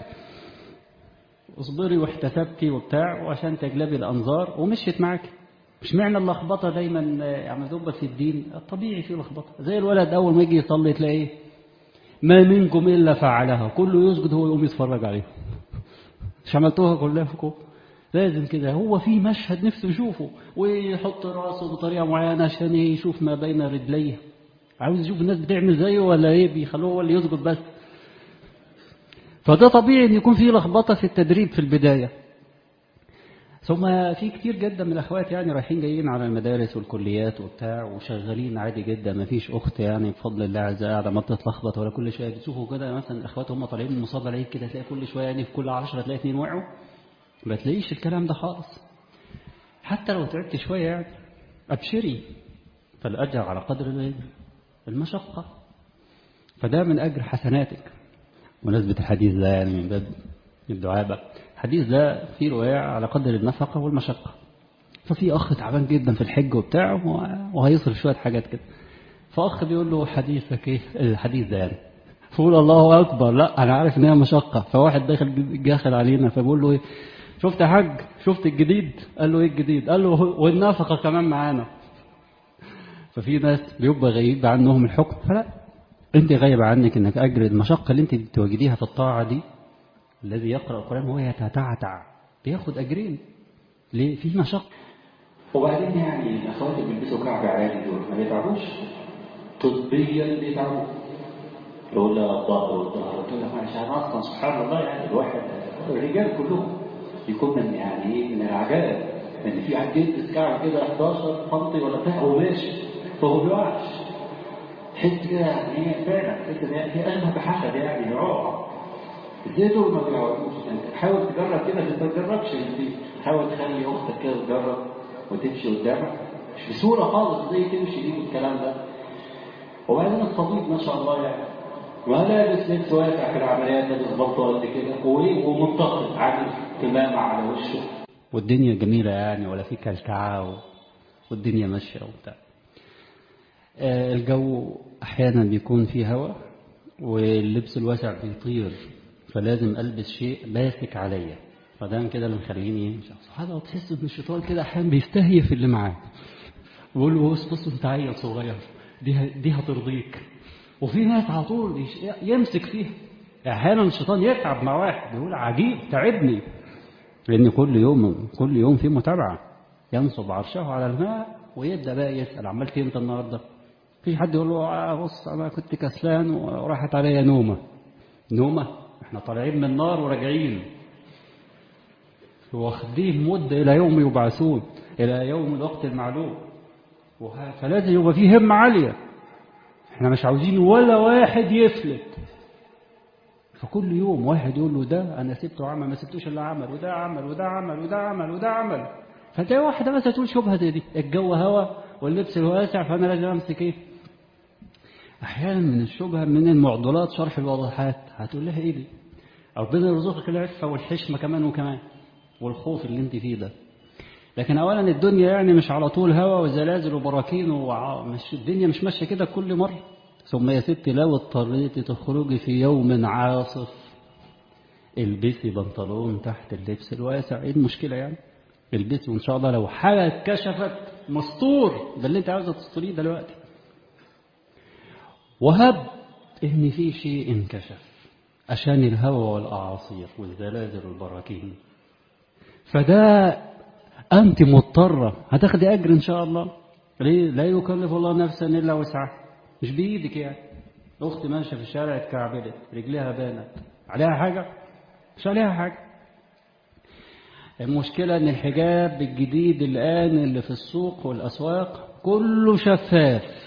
اصبري واحتسبتي وبتاع وعشان تجلبي الأنظار ومشيت معاك. مش معنى اللخبطة دايما يعني تبقى في الدين، الطبيعي في لخبطة. زي الولد أول ما يجي يصلي تلاقيه ما منكم إلا فعلها، كله يسجد هو يقوم يتفرج عليه. مش عملتوها كلها فيكم؟ لازم كده، هو في مشهد نفسه يشوفه ويحط راسه بطريقة معينة عشان يشوف ما بين رجليه، عاوز يشوف الناس بتعمل زيه ولا ايه، بيخلوه هو اللي يسجد بس. فده طبيعي ان يكون في لخبطة في التدريب في البداية. ثم في كتير جدا من الاخوات يعني رايحين جايين على المدارس والكليات وبتاع وشغالين عادي جدا، ما فيش اخت يعني بفضل الله عز وجل ما بتتلخبط ولا كل شويه بتشوفوا كده مثلا الاخوات هم طالعين من مصاب العيد كده تلاقي كل شويه يعني في كل عشرة تلاقي اثنين وقعوا. ما تلاقيش الكلام ده خالص. حتى لو تعبت شويه يعني ابشري، فالاجر على قدر المشقه، فده من اجر حسناتك. ونسبة الحديث ده يعني من باب الدعاء بقى، الحديث ده فيه رواية على قدر النفقة والمشقة. ففي أخ تعبان جدا في الحج وبتاع وهيصرف شوية حاجات كده، فأخ بيقول له حديثك إيه الحديث ده يعني، فقول الله أكبر، لا أنا عارف إن هي مشقة. فواحد داخل داخل علينا فبقول له إيه شفت يا حاج شفت الجديد؟ قال له إيه الجديد؟ قال له والنفقة كمان معانا. ففي ناس بيبقى غريب عنهم الحكم، فلا انت غايب عنك انك اجر المشقه اللي انت بتواجديها في الطاعه دي. الذي يقرا القران وهو يتتعتع بياخد اجرين ليه؟ في مشقه. وبعدين يعني الاخوات اللي بيلبسوا كعب عالي دول ما بيتعبوش طبيا، بيتعبوا يقول لها الظهر والظهر تقول لك مش اصلا سبحان الله يعني الواحد الرجال كلهم يكون من يعني ايه من العجائب ان في حد يلبس كعب كده احداشر سم ولا بتاع وماشي فهو ما بيوقعش. تحس كده يعني هي فعلا تحس ان هي اشبه بحسد يعني بيقع. ازاي دول ما بيقعدوش؟ انت حاول تجرب كده، انت ما تجربش انت حاول تخلي اختك كده تجرب وتمشي قدامك مش بسهوله خالص زي تمشي دي والكلام ده. وبعدين الصديق ما شاء الله يعني ما لابس لبس واسع في العمليات لابس بلطو قد كده وايه ومنتقد عامل كمامة على وشه والدنيا جميلة يعني، ولا في كلكعة والدنيا ماشية وبتاع. الجو أحيانا بيكون فيه هواء واللبس الواسع بيطير، فلازم ألبس شيء باسك عليا، فده كده اللي مخليني سبحان الله. تحس إن الشيطان كده أحيانا بيستهيف اللي معاه ويقول له بص بص أنت عيل صغير، دي دي هترضيك. وفي ناس على طول يمسك فيها. أحيانا الشيطان يتعب مع واحد يقول عجيب تعبني، لأن كل يوم كل يوم في متابعة. ينصب عرشه على الماء ويبدأ بقى يسأل عملت ايه انت النهارده؟ في حد يقول له آه بص انا كنت كسلان وراحت عليا نومه. نومه؟ احنا طالعين من النار وراجعين، واخدين مده الى يوم يبعثون، الى يوم الوقت المعلوم. فلازم يبقى فيه همه عاليه، احنا مش عاوزين ولا واحد يفلت. فكل يوم واحد يقول له ده انا سبته عمل ما سبتوش الا عمل، وده عمل وده عمل وده عمل وده عمل. فتلاقي واحده بس تقول شبهه زي دي، الجو هوا واللبس الواسع فانا لازم امسك ايه. احيانا من الشبهه من المعضلات شرح الواضحات، هتقول لها ايه دي؟ ربنا يرزقك العفه والحشمه كمان وكمان والخوف اللي انت فيه ده. لكن اولا الدنيا يعني مش على طول هوا وزلازل وبراكين، ومش الدنيا مش ماشيه كده كل مره. ثم يا ستي لو اضطريتي تخرجي في يوم عاصف البسي بنطلون تحت اللبس الواسع، ايه المشكله يعني؟ البسي وان شاء الله لو حاجه اتكشفت مستور، ده اللي انت عاوزه تستوريه دلوقتي. وهب ان في شيء انكشف عشان الهواء والاعاصير والزلازل والبراكين، فده انت مضطره هتاخدي اجر ان شاء الله. ليه؟ لا يكلف الله نفسا الا وسعها، مش بايدك يعني. اختي ماشيه في الشارع اتكعبلت رجليها بانت، عليها حاجه؟ مش عليها حاجه. المشكله ان الحجاب الجديد الان اللي في السوق والاسواق كله شفاف.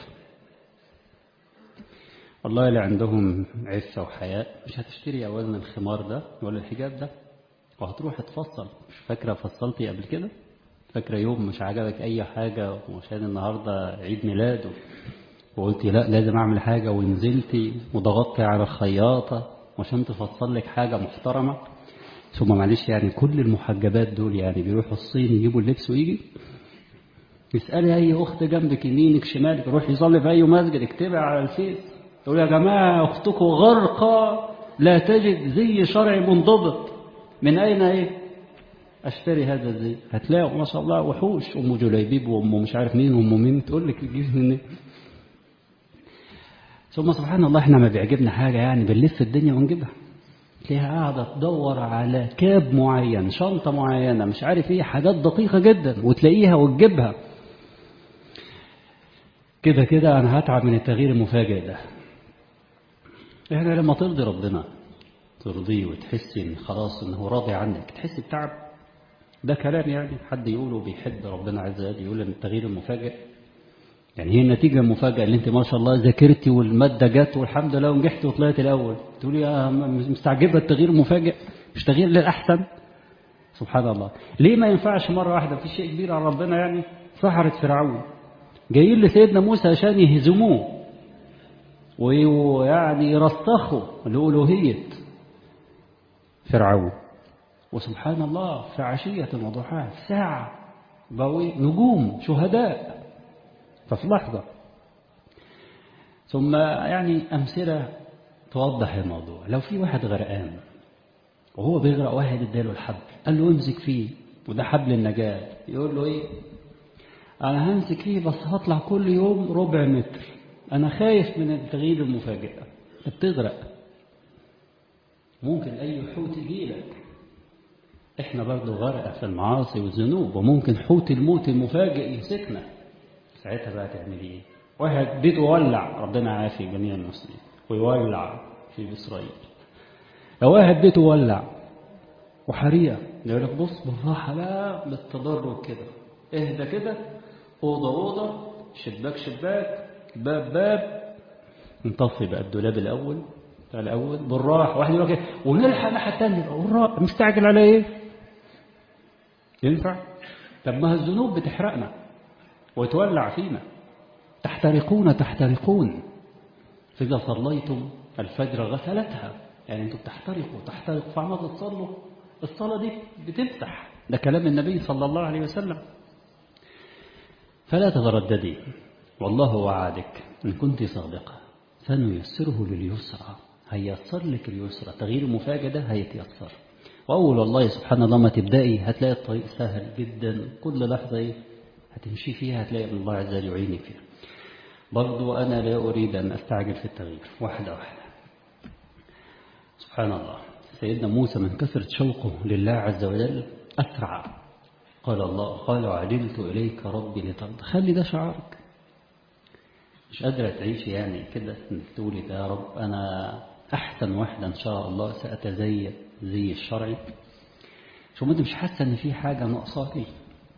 والله اللي عندهم عفه وحياء مش هتشتري اولا الخمار ده ولا الحجاب ده، وهتروح تفصل. مش فاكره فصلتي قبل كده؟ فاكره يوم مش عجبك اي حاجه وعشان النهارده عيد ميلاده وقلتي لا لازم اعمل حاجه، ونزلتي وضغطتي على الخياطه عشان تفصل لك حاجه محترمه. ثم معلش يعني كل المحجبات دول يعني بيروحوا الصين يجيبوا اللبس ويجي. اسالي اي اخت جنبك يمينك شمالك روح يصلي في اي مسجد، اكتبها على الفيس تقول يا جماعه اختكم غرقه لا تجد زي شرعي منضبط، من اين ايه اشتري هذا الزي؟ هتلاقوا ما شاء الله وحوش، ام جليبيب وام مش عارف مين وام مين تقول لك تجيب منين. ثم سبحان الله احنا ما بيعجبنا حاجه يعني بنلف الدنيا ونجيبها، تلاقيها قاعده تدور على كاب معين شنطه معينه مش عارف ايه، حاجات دقيقه جدا وتلاقيها وتجيبها. كده كده انا هتعب من التغيير المفاجئ ده. يعني لما ترضي ربنا ترضيه وتحسي ان خلاص انه راضي عنك تحسي بتعب. ده كلام يعني حد يقوله بيحب ربنا عز وجل يقول ان التغيير المفاجئ يعني هي النتيجه المفاجئه اللي انت ما شاء الله ذاكرتي والماده جت والحمد لله ونجحت وطلعت الاول، تقولي يا مستعجبه التغيير المفاجئ مش تغيير للاحسن. سبحان الله. ليه ما ينفعش مره واحده في شيء كبير على ربنا؟ يعني سحرة فرعون جايين لسيدنا موسى عشان يهزموه ويعني يرسخوا لألوهية فرعون، وسبحان الله في عشية وضحاها في ساعة بقوا نجوم شهداء ففي لحظة. ثم يعني أمثلة توضح الموضوع. لو في واحد غرقان وهو بيغرق واحد اداله الحبل قال له امسك فيه وده حبل النجاة، يقول له ايه؟ انا همسك فيه بس هطلع كل يوم ربع متر، انا خايف من التغيير المفاجئ. بتغرق ممكن اي حوت يجيلك، احنا برضو غرقة في المعاصي والذنوب وممكن حوت الموت المفاجئ يمسكنا. ساعتها بقى تعمل ايه؟ واحد بيته ولع، ربنا عافي جميع المسلمين، ويولع في اسرائيل. لو واحد بيته ولع وحريقه يقول لك بص بالراحه بقى بالتدرج كده، اهدى كده، اوضه اوضه شباك شباك باب باب، نطفي بقى الدولاب الاول الاول بالراحه. واحد يقول لك ونلحق الناحيه الثانيه بالراحه، مستعجل على ايه؟ ينفع؟ طب ما الذنوب بتحرقنا وتولع فينا، تحترقون تحترقون فإذا صليتم الفجر غسلتها، يعني انتم بتحترقوا تحترقوا فعما تصلوا الصلاة دي بتفتح، ده كلام النبي صلى الله عليه وسلم. فلا تترددي، والله وعدك إن كنت صادقة سنيسره لليسرى، هيسر لك اليسرى. تغيير المفاجأة ده هيتيسر. وأول والله سبحان الله ما تبدأي هتلاقي الطريق سهل جدا، كل لحظة هتمشي فيها هتلاقي الله عز وجل يعينك فيها. برضو أنا لا أريد أن أستعجل في التغيير، واحدة واحدة. سبحان الله، سيدنا موسى من كثرة شوقه لله عز وجل أسرع. قال الله قال عجلت إليك ربي لترضى. خلي ده شعارك. مش قادرة تعيش يعني كده انك تقولي ده يا رب أنا أحسن واحدة إن شاء الله سأتزي زي الشرعي. شو أنت مش حاسة إن في حاجة ناقصاكي؟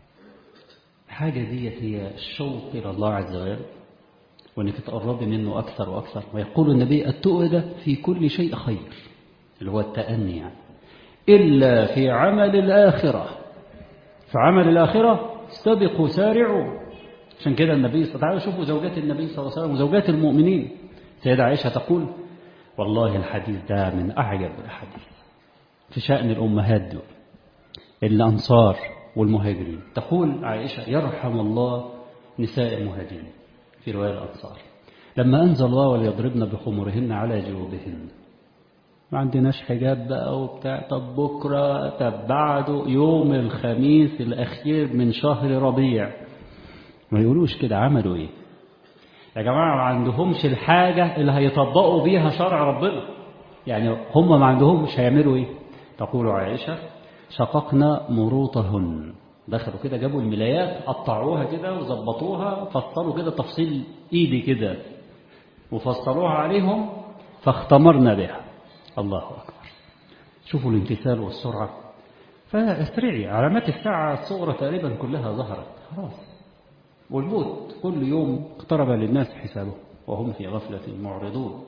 حاجة ديت هي الشوق إلى الله عز وجل، وإنك تقربي منه أكثر وأكثر. ويقول النبي التؤدة في كل شيء خير، اللي هو التأني يعني، إلا في عمل الآخرة. في عمل الآخرة استبقوا سارعوا. عشان كده النبي صلى الله عليه وسلم، شوفوا زوجات النبي صلى الله عليه وسلم وزوجات المؤمنين. سيدة عائشة تقول والله الحديث ده من أعجب الحديث في شأن الأمهات دول الأنصار والمهاجرين. تقول عائشة يرحم الله نساء المهاجرين في رواية الأنصار لما أنزل الله وليضربن بخمرهن على جيوبهن. ما عندناش حجاب بقى وبتاع، طب بكرة طب بعده يوم الخميس الأخير من شهر ربيع. ما يقولوش كده. عملوا إيه يا جماعة؟ ما عندهمش الحاجة اللي هيطبقوا بيها شرع ربنا. يعني هم ما عندهمش هيعملوا إيه؟ تقول عائشة شققنا مروطهن. دخلوا كده جابوا الملايات قطعوها كده وظبطوها، فصلوا كده تفصيل إيدي كده وفصلوها عليهم فاختمرنا بها. الله أكبر. شوفوا الامتثال والسرعة. فاسرعي، علامات الساعة الصغرى تقريبا كلها ظهرت خلاص. والموت كل يوم اقترب للناس حسابه وهم في غفلة معرضون.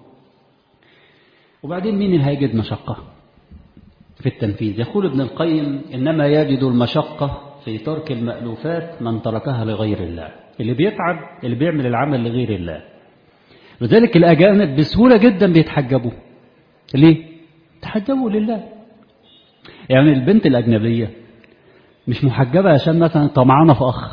وبعدين مين اللي هيجد مشقة في التنفيذ؟ يقول ابن القيم إنما يجد المشقة في ترك المألوفات من تركها لغير الله. اللي بيتعب اللي بيعمل العمل لغير الله. لذلك الأجانب بسهولة جدا بيتحجبوا. ليه؟ تحجبوا لله. يعني البنت الأجنبية مش محجبة عشان مثلا طمعانة في أخ،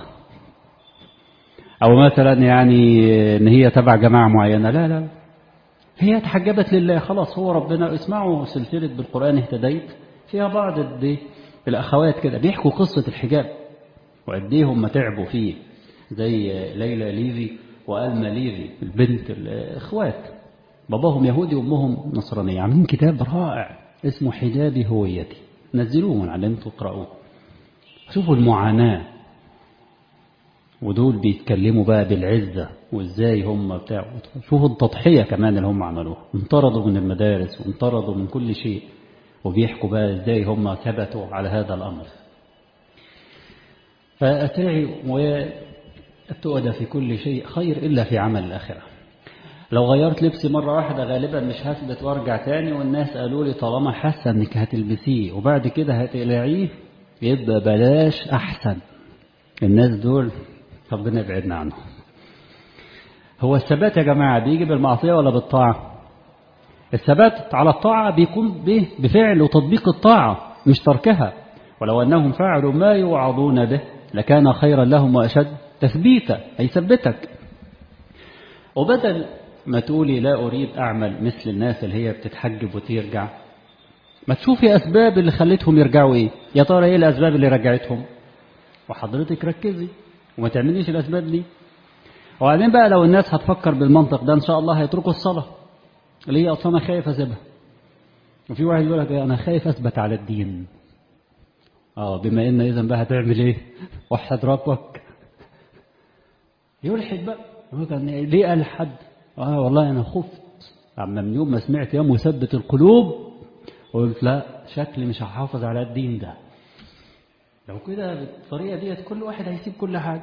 أو مثلا يعني إن هي تبع جماعة معينة. لا لا، هي تحجبت لله خلاص. هو ربنا، اسمعوا سلسلة بالقرآن اهتديت، فيها بعض الأخوات كده بيحكوا قصة الحجاب وقد ايه هم تعبوا فيه، زي ليلى ليفي وألما ليفي البنت الإخوات، باباهم يهودي وأمهم نصرانية، عاملين كتاب رائع اسمه حجابي هويتي، نزلوه من على انتوا تقرأوه. شوفوا المعاناة. ودول بيتكلموا بقى بالعزة وازاي هم بتاع. شوفوا التضحية كمان اللي هم عملوها، انطردوا من المدارس وانطردوا من كل شيء، وبيحكوا بقى ازاي هم ثبتوا على هذا الأمر. فأسرعي والتؤدى في كل شيء خير إلا في عمل الآخرة. لو غيرت لبسي مرة واحدة غالبا مش هثبت وارجع تاني، والناس قالوا لي طالما حاسة انك هتلبسيه وبعد كده هتقلعيه يبقى بلاش أحسن. الناس دول ربنا يبعدنا عنهم. هو الثبات يا جماعة بيجي بالمعصية ولا بالطاعة؟ الثبات على الطاعة بيكون به بفعل وتطبيق الطاعة مش تركها. ولو أنهم فعلوا ما يوعظون به لكان خيرا لهم وأشد تثبيتا، هيثبتك. وبدل ما تقولي لا أريد أعمل مثل الناس اللي هي بتتحجب وترجع، ما تشوفي أسباب اللي خلتهم يرجعوا إيه. يا ترى إيه الأسباب اللي رجعتهم؟ وحضرتك ركزي وما تعمليش الأسباب دي. وبعدين بقى لو الناس هتفكر بالمنطق ده إن شاء الله هيتركوا الصلاة اللي هي أصلا خايف أسيبها. وفي واحد يقول لك أنا خايف أثبت على الدين. آه بما إن إذن بقى هتعمل إيه؟ وحد ربك يلحد بقى. ليه قال حد؟ آه والله أنا خفت أما من يوم ما سمعت يا مثبت القلوب قلت لا شكلي مش هحافظ على الدين ده. لو كده بالطريقة ديت كل واحد هيسيب كل حاجة.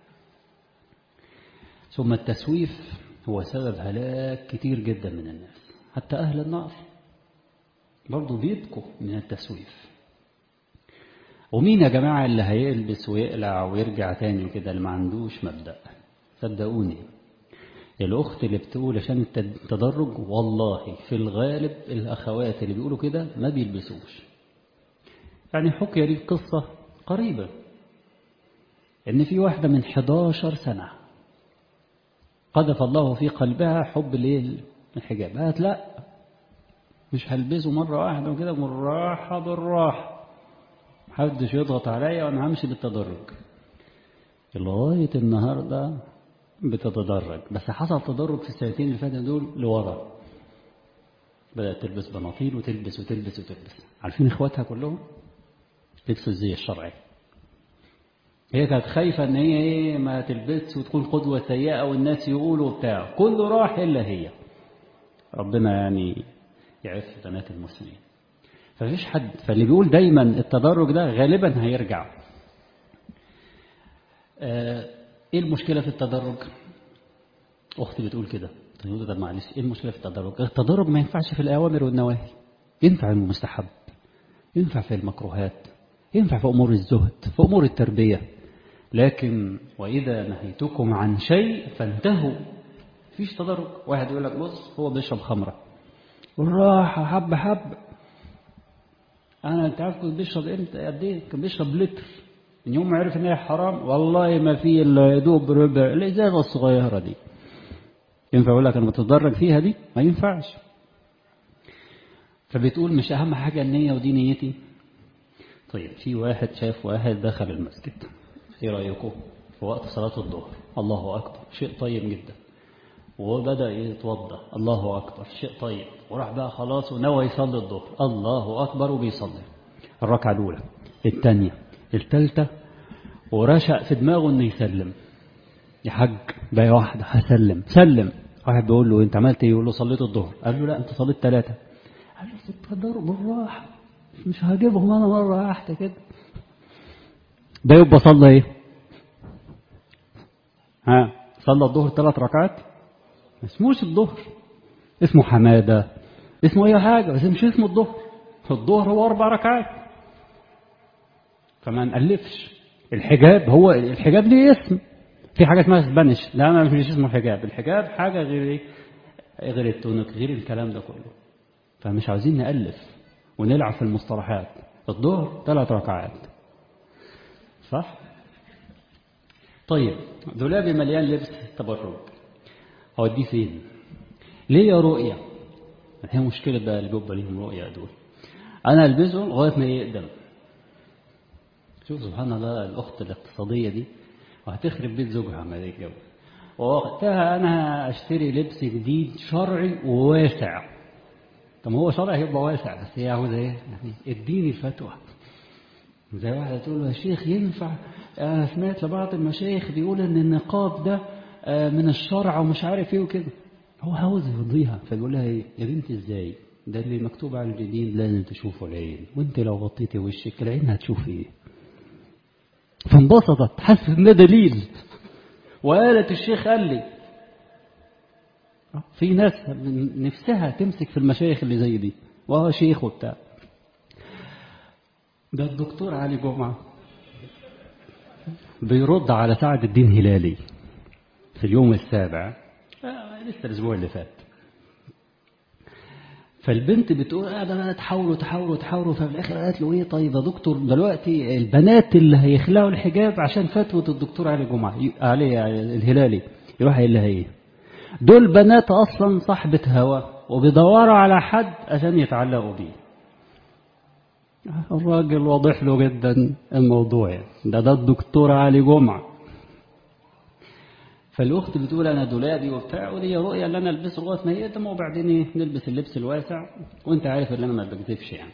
ثم التسويف هو سبب هلاك كتير جدا من الناس، حتى أهل النار برضو بيبكوا من التسويف. ومين يا جماعة اللي هيلبس ويقلع ويرجع تاني كده اللي ما عندوش مبدأ؟ صدقوني الأخت اللي بتقول عشان التدرج والله في الغالب الأخوات اللي بيقولوا كده ما بيلبسوش. يعني حكي لي قصة قريبة إن في واحدة من حداشر سنة قذف الله في قلبها حب ليه الحجاب. قالت لا مش هلبسه مرة واحدة وكده، بالراحة بالراحة، محدش يضغط عليا وأنا همشي بالتدرج. لغاية النهاردة بتتدرج، بس حصل تدرج في السنتين اللي فاتوا دول لورا. بدأت تلبس بناطيل وتلبس وتلبس وتلبس. عارفين إخواتها كلهم لبسوا الزي الشرعي. هي كانت خايفة إن هي إيه ما تلبسش وتكون قدوة سيئة والناس يقولوا بتاع، كله راح إلا هي. ربنا يعني يعف بنات المسلمين. ففيش حد، فاللي بيقول دايما التدرج ده غالبا هيرجع. آه ايه المشكلة في التدرج؟ اختي بتقول كده، طيب ده معلش ايه المشكلة في التدرج؟ التدرج ما ينفعش في الأوامر والنواهي، ينفع المستحب، ينفع في المكروهات، ينفع في أمور الزهد، في أمور التربية. لكن وإذا نهيتكم عن شيء فانتهوا. فيش تدرج. واحد يقول لك بص هو بيشرب خمرة بالراحة حب حب. أنا أنت عارف كنت بيشرب إمتى قد إيه؟ كان بيشرب لتر. من يوم ما عرف إن هي حرام والله ما في إلا يدوب ربع الإزازة الصغيرة دي. ينفع أقول لك أنا بتدرج فيها دي؟ ما ينفعش. فبتقول مش أهم حاجة النية ودي نيتي. طيب في واحد شاف واحد دخل المسجد، إيه رأيكم؟ في وقت صلاة الظهر، الله أكبر، شيء طيب جدا. وبدأ يتوضأ، الله أكبر، شيء طيب. وراح بقى خلاص ونوى يصلي الظهر، الله أكبر، وبيصلي الركعة الأولى الثانية الثالثة، ورشأ في دماغه إنه يسلم. يا حاج بقى واحدة هسلم، سلم. واحد بيقول له أنت عملت إيه؟ يقول له صليت الظهر. قال له لا أنت صليت ثلاثة. قال له ستة بالراحة، مش هجيبهم أنا مرة واحدة كده. ده يبقى صلى إيه؟ ها صلى الظهر ثلاث ركعات؟ ما اسموش الظهر، اسمه حمادة، اسمه أي حاجة، بس مش اسمه الظهر. الظهر هو أربع ركعات. فما نألفش. الحجاب هو الحجاب ليه اسم، في حاجة اسمها سبانيش، لا ما مش اسمه حجاب. الحجاب حاجة غير ايه، غير التونك، غير الكلام ده كله. فمش عاوزين نألف ونلعب في المصطلحات. الظهر ثلاث ركعات صح. طيب دولابي مليان لبس تبرج، هوديه فين؟ ليه يا رؤية؟ هي مشكلة بقى اللي بيبقى ليهم رؤية دول. أنا ألبسه لغاية ما يقدم. شوف سبحان الله الأخت الاقتصادية دي وهتخرب بيت زوجها ما يتجوز. ووقتها أنا أشتري لبس جديد شرعي وواسع. طب هو شرعي هيبقى واسع، بس هي عاوزة إيه؟ يعني اديني فتوى. زي واحدة تقول له يا شيخ ينفع؟ أنا سمعت لبعض المشايخ بيقول إن النقاب ده من الشرع ومش عارف إيه وكده. هو عاوز يرضيها، فيقول لها إيه؟ يا بنتي إزاي؟ ده اللي مكتوب على الجديد لازم تشوفه العين، وانت لو غطيتي وشك العين هتشوف ايه. فانبسطت، حست ان ده دليل. وقالت الشيخ قال لي. في ناس نفسها تمسك في المشايخ اللي زي دي وهو شيخ وبتاع. ده الدكتور علي جمعة بيرد على سعد الدين هلالي في اليوم السابع، آه لسه الاسبوع اللي فات. فالبنت بتقول قاعدة بقى تحاولوا تحاولوا تحاولوا، ففي الآخر قالت له إيه طيب يا دكتور دلوقتي البنات اللي هيخلعوا الحجاب عشان فتوى الدكتور علي جمعة علي الهلالي يروح يقول لها إيه؟ دول بنات أصلا صاحبة هوى وبيدوروا على حد عشان يتعلقوا بيه. الراجل واضح له جدا الموضوع يعني. ده ده الدكتور علي جمعة. فالأخت بتقول أنا دولابي وبتاع ولي رؤية اللي أنا ألبسه لغاية ما يقدم، وبعدين إيه نلبس اللبس الواسع، وأنت عارف إن أنا ما بكذبش يعني.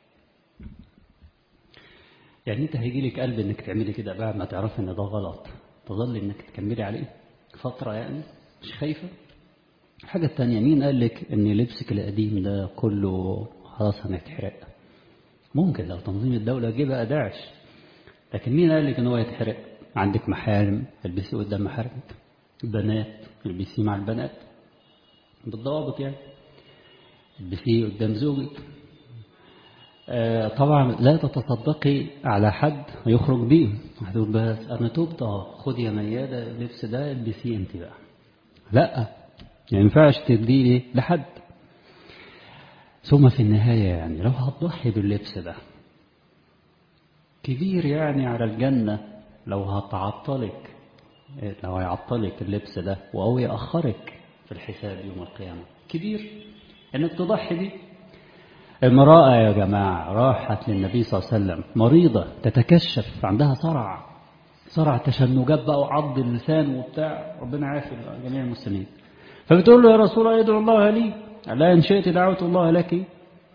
يعني أنت هيجي لك قلب إنك تعملي كده بعد ما تعرفي إن ده غلط، تظل إنك تكملي عليه فترة يعني، مش خايفة؟ الحاجة التانية، مين قال لك إن لبسك القديم ده كله خلاص هنتحرق؟ ممكن لو تنظيم الدولة جه بقى داعش، لكن مين قال لك إن هو يتحرق؟ عندك محارم البسيه قدام محارمك، بنات البسيه مع البنات بالضوابط يعني، البسيه قدام زوجك. آه طبعا لا تتصدقي على حد يخرج بيه، هتقول بس انا تبت اه خدي يا ميادة اللبس ده البسيه انت بقى، لا ما ينفعش تديه لحد. ثم في النهاية يعني لو هتضحي باللبس ده كبير يعني على الجنة لو هتعطلك، لو هيعطلك اللبس ده أو يأخرك في الحساب يوم القيامة، كبير إنك تضحي دي. امرأة يا جماعة راحت للنبي صلى الله عليه وسلم مريضة تتكشف، عندها صرع، صرع تشنجات بقى وعض اللسان وبتاع، ربنا عافي جميع المسلمين. فبتقول له يا رسول الله ادعو الله لي، لا إن شئت دعوت الله لك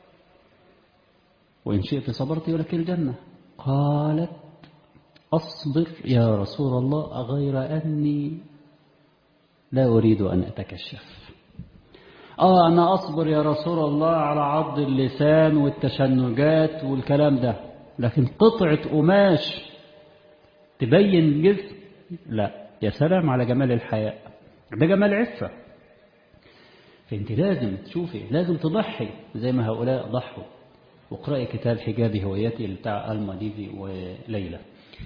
وإن شئت صبرت ولك الجنة. قالت أصبر يا رسول الله غير أني لا أريد أن أتكشف. آه أنا أصبر يا رسول الله على عض اللسان والتشنجات والكلام ده، لكن قطعة قماش تبين جسم لا. يا سلام على جمال الحياء، ده جمال عفة. فأنت لازم تشوفي، لازم تضحي زي ما هؤلاء ضحوا. واقرأي كتاب حجابي هويتي بتاع ألما ديفي وليلى.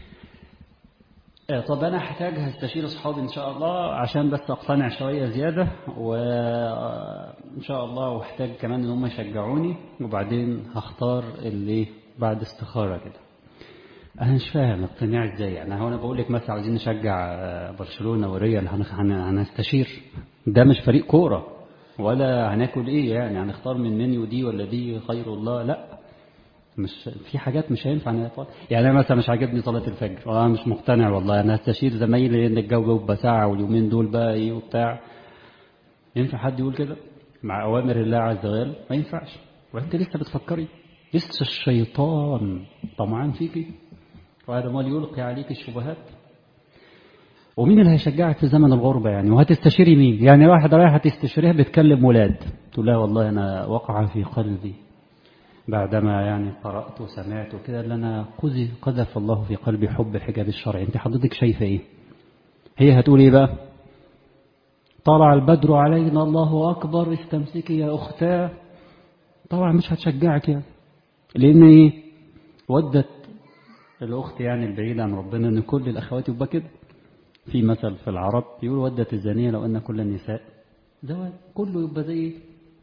طب أنا هحتاج هستشير أصحابي إن شاء الله عشان بس أقتنع شوية زيادة، وإن شاء الله واحتاج كمان إن هم يشجعوني، وبعدين هختار اللي بعد استخارة كده. أنا مش فاهم اقتناع إزاي يعني. هو أنا بقول لك مثلا عايزين نشجع برشلونة وريال، هنستشير، ده مش فريق كورة ولا هناكل إيه يعني، هنختار من منيو دي ولا دي خير الله، لا مش في حاجات مش هينفع يعني. أنا مثلا مش عاجبني صلاة الفجر وأنا مش مقتنع والله، أنا هستشير زمايلي لأن الجو جو بساعة واليومين دول بقى إيه وبتاع. ينفع حد يقول كده مع أوامر الله عز وجل؟ ما ينفعش. وأنت لسه بتفكري، لسه الشيطان طمعان فيكي، وهذا ما يلقي عليك الشبهات. ومين اللي هيشجعك في زمن الغربة يعني؟ وهتستشيري مين يعني؟ واحد رايحة تستشيريها بتكلم ولاد، تقول لها والله أنا وقع في قلبي بعدما يعني قرأت وسمعت وكده اللي أنا قذف الله في قلبي حب الحجاب الشرعي. أنت حضرتك شايفة إيه؟ هي هتقول إيه بقى؟ طلع البدر علينا الله أكبر استمسكي يا أختاه. طبعا مش هتشجعك يعني، لأن إيه؟ ودت الأخت يعني البعيد عن ربنا أن كل الأخوات يبقى كده. في مثل في العرب يقول ودت الزانية لو أن كل النساء زواج، كله يبقى زي.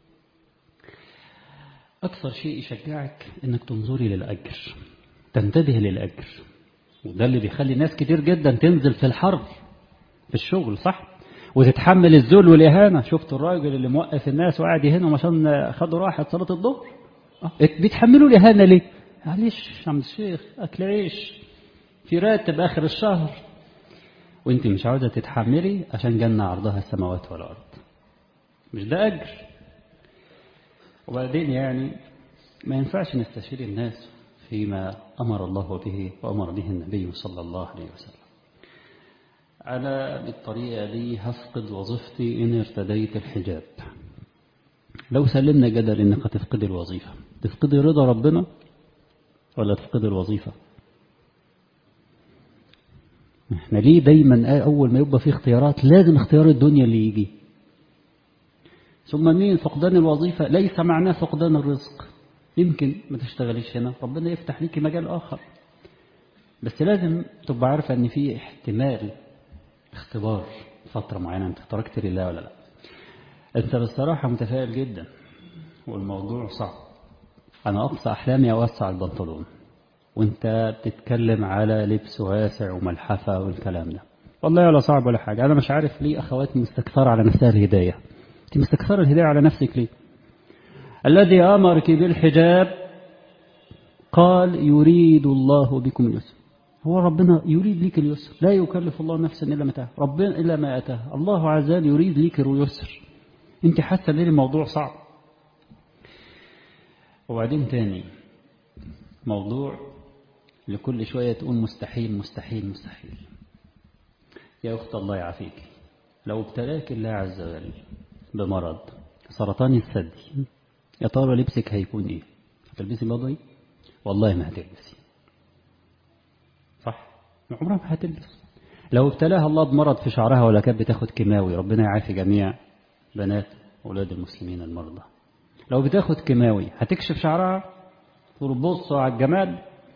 أكثر شيء يشجعك أنك تنظري للأجر، تنتبه للأجر، وده اللي بيخلي ناس كتير جدا تنزل في الحرب في الشغل صح، وتتحمل الذل والإهانة. شفت الراجل اللي موقف الناس وقاعد يهنهم عشان خدوا راحة صلاة الظهر؟ بيتحملوا الإهانة ليه؟ معلش يا عم الشيخ أكل عيش، في راتب آخر الشهر، وانت مش عاوزة تتحملي عشان جنة عرضها السماوات والأرض. مش ده أجر؟ وبعدين يعني ما ينفعش نستشير الناس فيما أمر الله به وأمر به النبي صلى الله عليه وسلم. أنا بالطريقة دي هفقد وظيفتي إن ارتديت الحجاب. لو سلمنا جدل إنك هتفقد الوظيفة، تفقد رضا ربنا ولا تفقد الوظيفة؟ احنا ليه دايما أول ما يبقى في اختيارات لازم اختيار الدنيا اللي يجي؟ ثم مين؟ فقدان الوظيفة ليس معناه فقدان الرزق. يمكن ما تشتغليش هنا ربنا يفتح لك مجال آخر، بس لازم تبقى عارفة ان في احتمال اختبار فترة معينة انت تركت لله ولا لا. انت بصراحة متفائل جدا والموضوع صعب. انا اقصى احلامي اوسع البنطلون وانت بتتكلم على لبس واسع وملحفة والكلام ده. والله ولا صعب ولا حاجة. انا مش عارف ليه اخواتي مستكثرة على نفسها الهداية. انت مستكثرة الهداية على نفسك ليه؟ الذي امرك بالحجاب قال يريد الله بكم اليسر. هو ربنا يريد لك اليسر، لا يكلف الله نفسا الا ما اتاها، ربنا الا ما اتاها. الله عز وجل يريد لك اليسر، انت حاسه ليه الموضوع صعب؟ وبعدين تاني موضوع لكل شويه تقول مستحيل مستحيل مستحيل. يا اخت الله يعافيك، لو ابتلاك الله عز وجل بمرض سرطان الثدي، يا ترى لبسك هيكون ايه؟ هتلبسي بيضاء؟ والله ما هتلبسي صح، عمرها ما هتلبس. لو ابتلاها الله بمرض في شعرها ولا كانت بتاخد كيماوي، ربنا يعافي جميع بنات أولاد المسلمين المرضى، لو بتاخد كيماوي هتكشف شعرها تقول بصوا على الجمال؟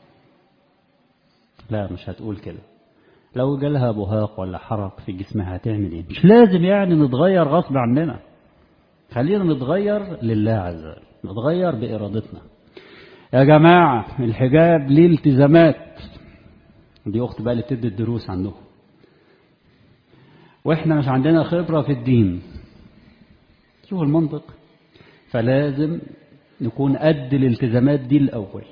لا مش هتقول كده. لو جالها بهاق ولا حرق في جسمها هتعمل ايه؟ مش لازم يعني نتغير غصب عننا، خلينا نتغير لله عز وجل، نتغير بإرادتنا. يا جماعة الحجاب ليه التزامات. دي أخت بقى اللي بتدي الدروس عندهم، وإحنا مش عندنا خبرة في الدين. شوف المنطق. فلازم نكون قد الالتزامات دي الأول.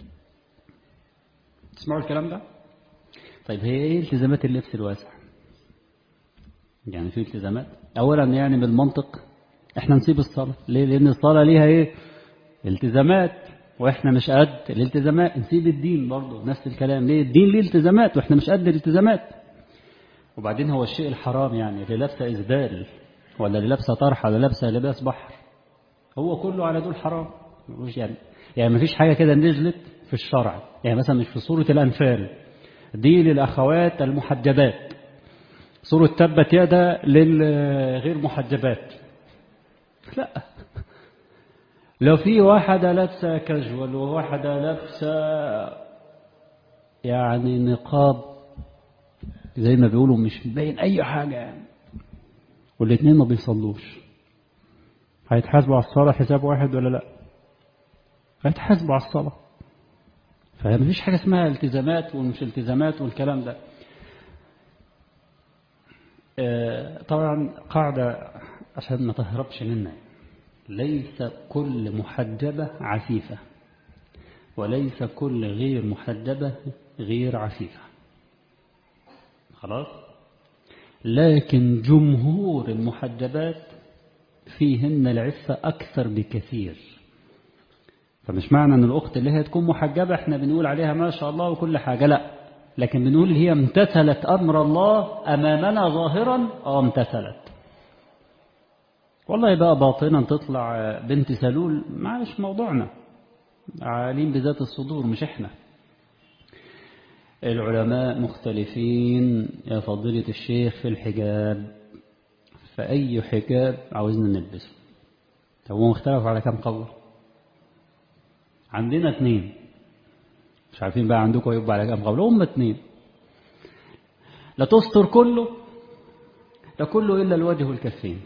تسمعوا الكلام ده؟ طيب هي ايه التزامات اللبس الواسع؟ يعني في التزامات اولا، يعني بالمنطق احنا نسيب الصلاة ليه؟ لان الصلاة ليها ايه؟ التزامات، واحنا مش قد الالتزامات. نسيب الدين برضه نفس الكلام. ليه؟ الدين ليه التزامات واحنا مش قد الالتزامات. وبعدين هو الشيء الحرام يعني اللي لابسه إسدال ولا اللي لابسه طرحه ولا لابسه لباس بحر، هو كله على دول حرام. مش يعني يعني ما فيش حاجة كده نزلت في الشرع. يعني مثلا مش في سورة الأنفال دي للأخوات المحجبات، سورة تبت يدا للغير محجبات، لا. لو في واحدة لابسة كاجوال وواحدة لابسة يعني نقاب زي ما بيقولوا مش باين أي حاجة يعني، والاثنين ما بيصلوش، هيتحاسبوا على الصلاة حساب واحد ولا لا؟ هيتحاسبوا على الصلاة. فما فيش حاجة اسمها التزامات ومش التزامات والكلام ده. طبعا قاعدة عشان ما تهربش منا، ليس كل محجبة عفيفة وليس كل غير محجبة غير عفيفة، خلاص. لكن جمهور المحجبات فيهن العفة أكثر بكثير. فمش معنى أن الأخت اللي هي تكون محجبة احنا بنقول عليها ما شاء الله وكل حاجة، لا، لكن بنقول هي امتثلت أمر الله أمامنا ظاهرا أو امتثلت. والله بقى باطنا تطلع بنت سلول معلش موضوعنا، عالين بذات الصدور مش احنا. العلماء مختلفين يا فضيلة الشيخ في الحجاب، فأي حجاب عاوزنا نلبسه. طب هو مختلف على كم قول؟ عندنا اثنين، مش عارفين بقى عندكم يبقى على كم قول. هم اثنين، لا تستر كله لا كله إلا الوجه والكفين.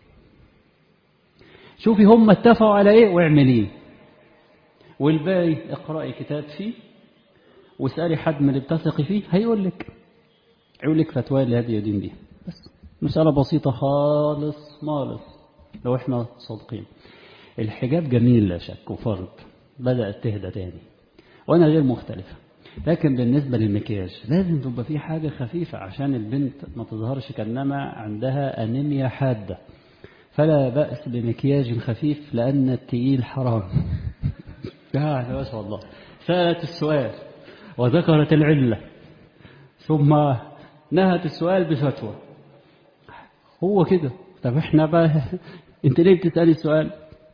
شوفي هم اتفقوا على ايه واعمليه، والباقي اقرأي كتاب فيه واسألي حد من اللي بتثقي فيه هيقول لك يقول لك فتوى اللي هذه يدين بيها. بس مسألة بسيطة خالص مالص لو احنا صادقين. الحجاب جميل لا شك وفرض، بدأت تهدى تاني وانا غير مختلفة، لكن بالنسبة للمكياج لازم تبقى فيه حاجة خفيفة عشان البنت ما تظهرش كأنما عندها أنيميا حادة. فلا بأس بمكياج خفيف لأن التقيل حرام. لا ما شاء الله. سألت السؤال وذكرت العلة ثم نهت السؤال بفتوى. هو كده. طب احنا بقى انت ليه بتسألي السؤال؟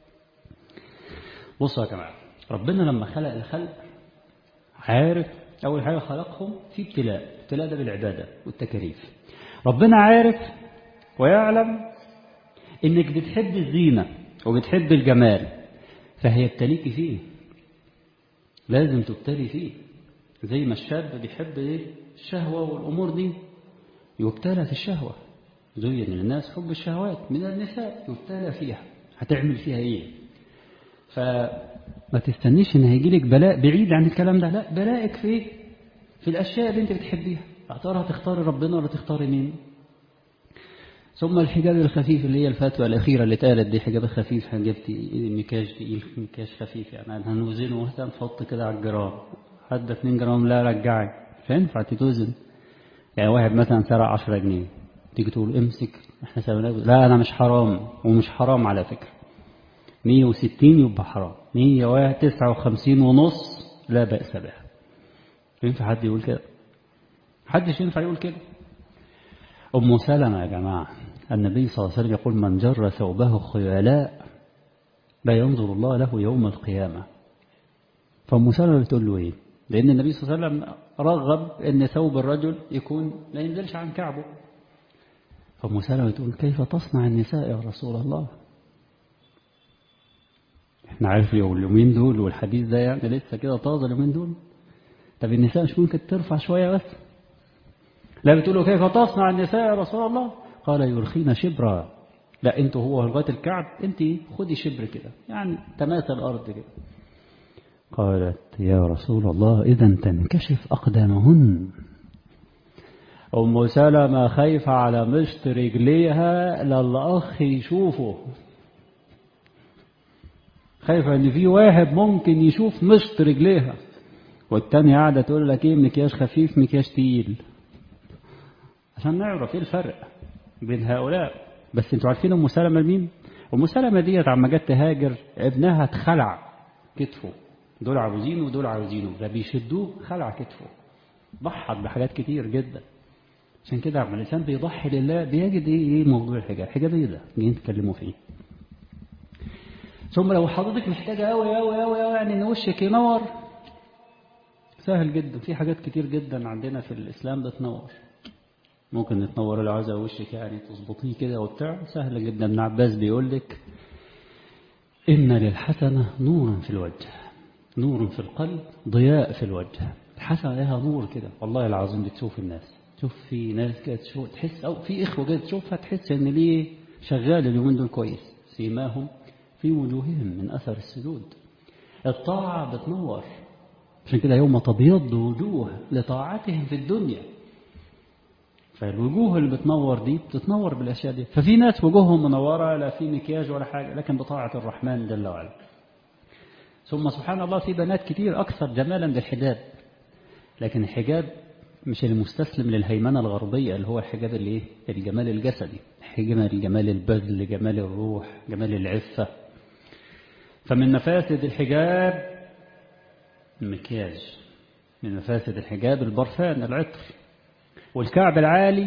بصوا يا جماعة، ربنا لما خلق الخلق عارف أول حاجة خلقهم في ابتلاء. ابتلاء ده بالعبادة والتكاليف. ربنا عارف ويعلم انك بتحب الزينة وبتحب الجمال، فهيبتليك فيه، لازم تبتلي فيه. زي ما الشاب بيحب ايه الشهوة والأمور دي يبتلى في الشهوة. زين للناس حب الشهوات من النساء يبتلى فيها، هتعمل فيها ايه؟ فما تستنيش ان هيجيلك بلاء بعيد عن الكلام ده، لا، بلاءك في ايه؟ في الأشياء اللي انت بتحبيها. هترى هتختاري ربنا ولا تختاري مين؟ ثم الحجاب الخفيف اللي هي الفتوى الأخيرة اللي اتقالت دي، حجاب خفيف، حجاب مكياج تقيل، مكياج خفيف، يعني هنوزنه مثلا تحط كده على الجرام، حد اتنين جرام لا رجعي، مش هينفع تتوزن. يعني واحد مثلا سرق عشرة جنيه تيجي تقول امسك احنا سويناه، لا أنا مش حرام ومش حرام على فكرة. مية وستين يبقى حرام، مية وتسعة وخمسين ونص لا بأس بها. ينفع حد يقول كده؟ حدش ينفع يقول كده. أم سلمة يا جماعة النبي صلى الله عليه وسلم يقول من جر ثوبه خيلاء لا ينظر الله له يوم القيامة. فأم سلمة بتقول له إيه؟ لأن النبي صلى الله عليه وسلم رغب أن ثوب الرجل يكون لا ينزلش عن كعبه. فأم سلمة بتقول كيف تصنع النساء يا رسول الله؟ احنا عارف اليومين دول والحديث ده يعني لسه كده طازة اليومين دول. طب النساء مش ممكن ترفع شوية بس؟ لا، بتقول له كيف تصنع النساء يا رسول الله؟ قال يرخين شبرا. لا انتوا هو لغايه الكعب، انت خدي شبر كده يعني تماثل الارض كده. قالت يا رسول الله إذا تنكشف أقدامهن. أم سلمة خايفة على مشط رجليها للأخ يشوفه، خايفة إن في واحد ممكن يشوف مشط رجليها، والتانية قاعدة تقول لك إيه مكياج خفيف مكياج تقيل، عشان نعرف إيه الفرق بين هؤلاء. بس أنتوا عارفين أم سلمة مين؟ أم سلمة ديت عما جت تهاجر ابنها اتخلع كتفه، دول عاوزينه ودول عاوزينه، ده بيشدوه خلع كتفه، ضحت بحاجات كتير جدا. عشان كده عما الإنسان بيضحي لله بيجد إيه, إيه موضوع الحجاب. الحجاب إيه ده؟ جايين تكلموا فيه. ثم لو حضرتك محتاجة أوي أوي أوي أوي يعني إن وشك ينور، سهل جدا، في حاجات كتير جدا عندنا في الإسلام بتنور. ممكن تنور العزة وشك يعني تظبطيه كده وبتاع، سهل جدا. ابن عباس بيقول لك إن للحسنة نورا في الوجه، نور في القلب، ضياء في الوجه. الحسنة لها نور كده والله العظيم. بتشوف الناس، تشوف في ناس كده تشوف تحس، أو في إخوة كده تشوفها تحس إن ليه شغال اليومين دول كويس، سيماهم في وجوههم من أثر السجود. الطاعة بتنور، عشان كده يوم تبيض وجوه لطاعتهم في الدنيا. فالوجوه اللي بتنور دي بتتنور بالأشياء دي. ففي ناس وجوههم منورة لا في مكياج ولا حاجة، لكن بطاعة الرحمن جل وعلا. ثم سبحان الله في بنات كتير أكثر جمالا بالحجاب، لكن الحجاب مش المستسلم للهيمنة الغربية اللي هو الحجاب اللي ايه الجمال الجسدي، حجاب الجمال البذل، جمال الروح، جمال العفة. فمن مفاسد الحجاب المكياج، من مفاسد الحجاب البرفان العطر، والكعب العالي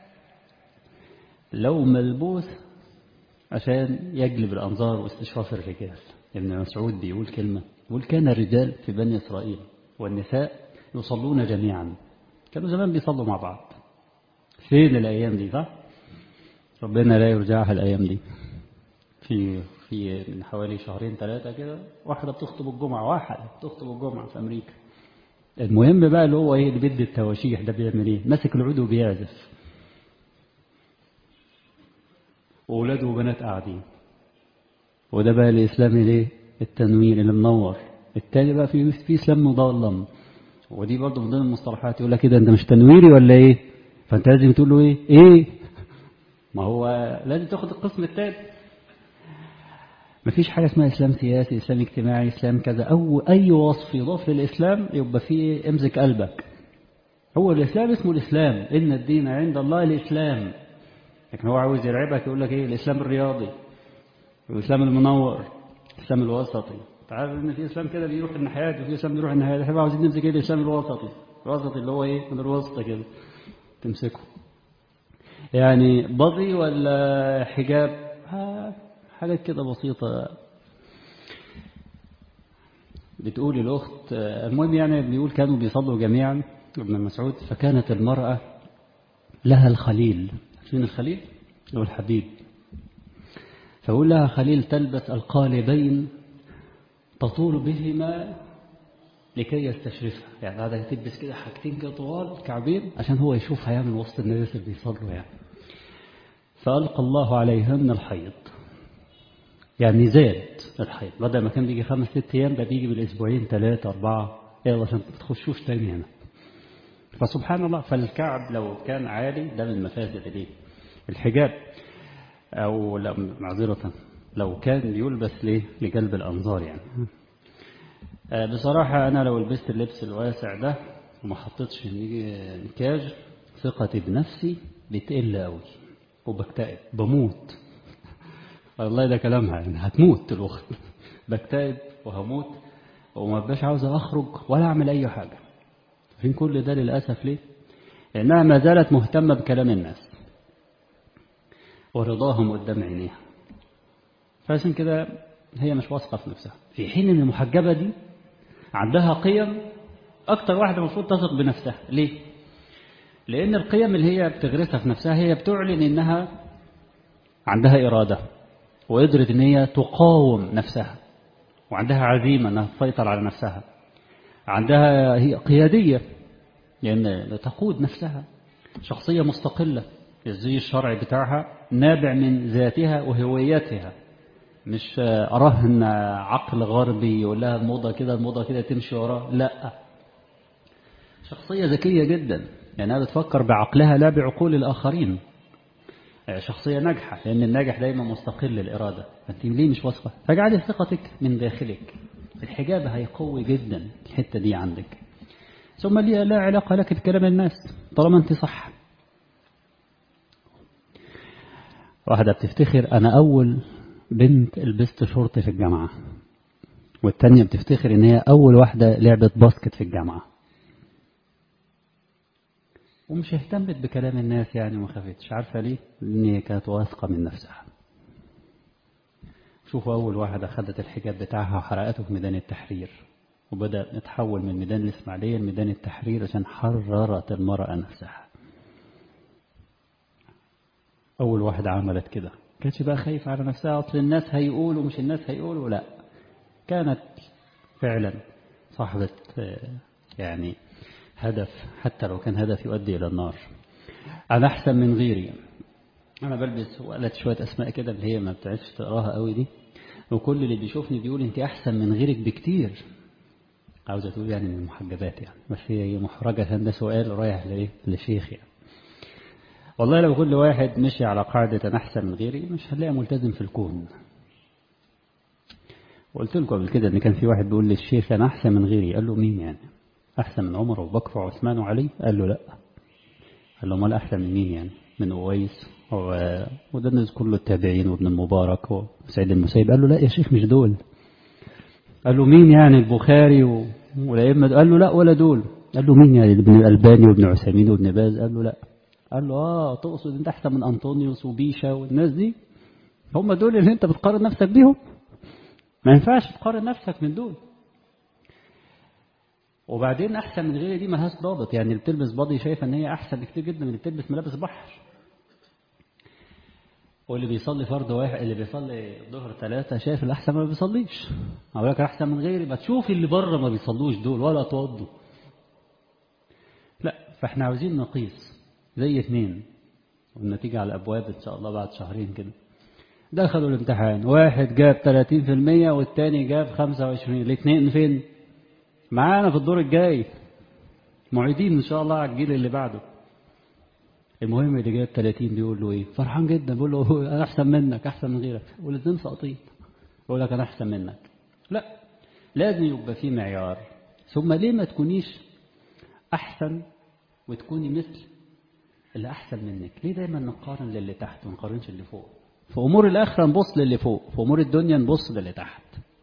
لو ملبوس عشان يجلب الأنظار واستشراف الرجال. ابن مسعود بيقول كلمة، يقول كان الرجال في بني إسرائيل والنساء يصلون جميعا. كانوا زمان بيصلوا مع بعض. فين الأيام دي؟ صح؟ ربنا لا يرجعها الأيام دي. في في من حوالي شهرين ثلاثة كده واحدة بتخطب الجمعة، واحدة بتخطب الجمعة في أمريكا. المهم بقى اللي هو ايه اللي بيدي التواشيح ده بيعمل ايه؟ ماسك العود وبيعزف، واولاده وبنات قاعدين. وده بقى الاسلام الايه؟ التنوير اللي منور. التاني بقى في في اسلام مظلم، ودي برضه من ضمن المصطلحات. يقول لك كده انت مش تنويري ولا ايه؟ فانت لازم تقول له ايه؟ ايه؟ ما هو لازم تاخد القسم الثالث. مفيش حاجة اسمها إسلام سياسي، إسلام اجتماعي، إسلام كذا، أو أي وصف يضاف للإسلام يبقى فيه امسك قلبك. هو الإسلام اسمه الإسلام، إن الدين عند الله الإسلام. لكن هو عاوز يرعبك يقول لك إيه؟ الإسلام الرياضي، الإسلام المنور، الإسلام الوسطي. تعرف إن في إسلام كده بيروح الناحيات وفي إسلام بيروح الناحيات. إحنا عاوزين نمسك إيه؟ الإسلام الوسطي. الوسطي اللي هو إيه؟ من الوسط كده تمسكه. يعني بضي ولا حجاب؟ حاجات كده بسيطة. بتقول الأخت المهم يعني بيقول كانوا بيصلوا جميعا ابن مسعود، فكانت المرأة لها الخليل. فين الخليل؟ هو الحبيب. فقول لها خليل تلبس القالبين تطول بهما لكي يستشرفها، يعني هذا تلبس كده حاجتين كده طوال كعبين عشان هو يشوفها يعني من وسط الناس اللي بيصلوا يعني. فألقى الله عليهن الحيض، يعني زاد الحيض، بدل ما كان بيجي خمس ست أيام ده بيجي بالأسبوعين ثلاثة أربعة، يلا عشان ما تخشوش تاني هنا. فسبحان الله. فالكعب لو كان عالي ده من مفاسد الايه؟ الحجاب. أو معذرة لو كان يلبس ليه؟ لجلب الأنظار يعني. بصراحة أنا لو لبست اللبس الواسع ده وما حطيتش مكياج ثقتي بنفسي بتقل قوي وبكتئب بموت. والله ده كلامها يعني هتموت الأخت. بكتئب وهموت وما بقاش عاوز أخرج ولا أعمل أي حاجة. فين كل ده للأسف ليه؟ لأنها ما زالت مهتمة بكلام الناس ورضاهم قدام عينيها. فعشان كده هي مش واثقة في نفسها، في حين أن المحجبة دي عندها قيم. أكتر واحدة المفروض تثق بنفسها. ليه؟ لأن القيم اللي هي بتغرسها في نفسها هي بتعلن أنها عندها إرادة وقدرت أن هي تقاوم نفسها، وعندها عزيمة أنها تسيطر على نفسها، عندها هي قيادية لأن تقود نفسها، شخصية مستقلة. الزي الشرعي بتاعها نابع من ذاتها وهويتها، مش أراهن عقل غربي يقول لها الموضة كده الموضة كده تمشي وراه، لا، شخصية ذكية جدا، يعني بتفكر بعقلها لا بعقول الآخرين، شخصية ناجحة، لأن الناجح دايما مستقل الإرادة. أنت ليه مش واثقة؟ فاجعلي ثقتك من داخلك، الحجاب هيقوي جدا الحتة دي عندك. ثم لي لا علاقة لك بكلام الناس طالما أنت صح. واحدة بتفتخر أنا أول بنت لبست شورت في الجامعة، والتانية بتفتخر إن هي أول واحدة لعبت باسكت في الجامعة، ومش اهتمت بكلام الناس يعني وما خافتش. عارفة ليه؟ لأن هي كانت واثقة من نفسها. شوفوا أول واحدة خدت الحجاب بتاعها وحرقته في ميدان التحرير، وبدأ نتحول من ميدان الإسماعيلية لميدان التحرير عشان حررت المرأة نفسها. أول واحدة عملت كده، كانتش بقى خايفة على نفسها أصل الناس هيقولوا مش الناس هيقولوا، لا، كانت فعلا صاحبة يعني هدف، حتى لو كان هدف يؤدي إلى النار. أنا أحسن من غيري، أنا بلبس وقالت شوية أسماء كده اللي هي ما بتعرفش تقراها قوي دي، وكل اللي بيشوفني بيقول أنت أحسن من غيرك بكتير. عاوزة تقول يعني من المحجبات يعني، بس هي محرجة، ده سؤال رايح لإيه؟ لشيخ يعني. والله لو كل واحد مشي على قاعدة أنا أحسن من غيري مش هنلاقي ملتزم في الكون. وقلت لكم قبل كده إن كان في واحد بيقول للشيخ أنا أحسن من غيري، قال له مين يعني؟ أحسن من عمر وبكر وعثمان وعلي؟ قال له لا. قال له ما أحسن من مين يعني؟ من أويس و... وده الناس كله التابعين وابن المبارك وسعيد المسيب. قال له لا يا شيخ مش دول. قال له مين يعني؟ البخاري و... والأئمة؟ قال له لا ولا دول. قال له مين يعني؟ ابن الألباني وابن عثيمين وابن باز؟ قال له لا. قال له آه تقصد أنت أحسن من أنطونيوس وبيشا والناس دي؟ هم دول اللي أنت بتقارن نفسك بيهم؟ ما ينفعش تقارن نفسك من دول. وبعدين أحسن من غيري دي ملهاش ضابط، يعني اللي بتلبس باضي شايفة أن هي أحسن بكتير جدا من اللي بتلبس ملابس بحر. واللي بيصلي فرض واحد، اللي بيصلي ظهر ثلاثة شايف الأحسن ما بيصليش. أقول لك أحسن من غيري، ما تشوف اللي بره ما بيصلوش دول ولا توضوا. لا، فإحنا عاوزين نقيس زي اثنين، والنتيجة على الأبواب إن شاء الله بعد شهرين كده. دخلوا الامتحان، واحد جاب ثلاثين في المية والتاني جاب خمسة وعشرين، الاثنين فين؟ معانا في الدور الجاي، معيدين إن شاء الله على الجيل اللي بعده. المهم اللي جاب ثلاثين بيقول له إيه؟ فرحان جدا، بيقول له أنا أحسن منك أحسن من غيرك، والاثنين ساقطين. بيقول لك أنا أحسن منك. لا، لازم يبقى في معيار. ثم ليه ما تكونيش أحسن وتكوني مثل اللي أحسن منك؟ ليه دايما نقارن للي تحت ونقارنش اللي فوق؟ في أمور الآخرة نبص للي فوق، في أمور الدنيا نبص للي تحت.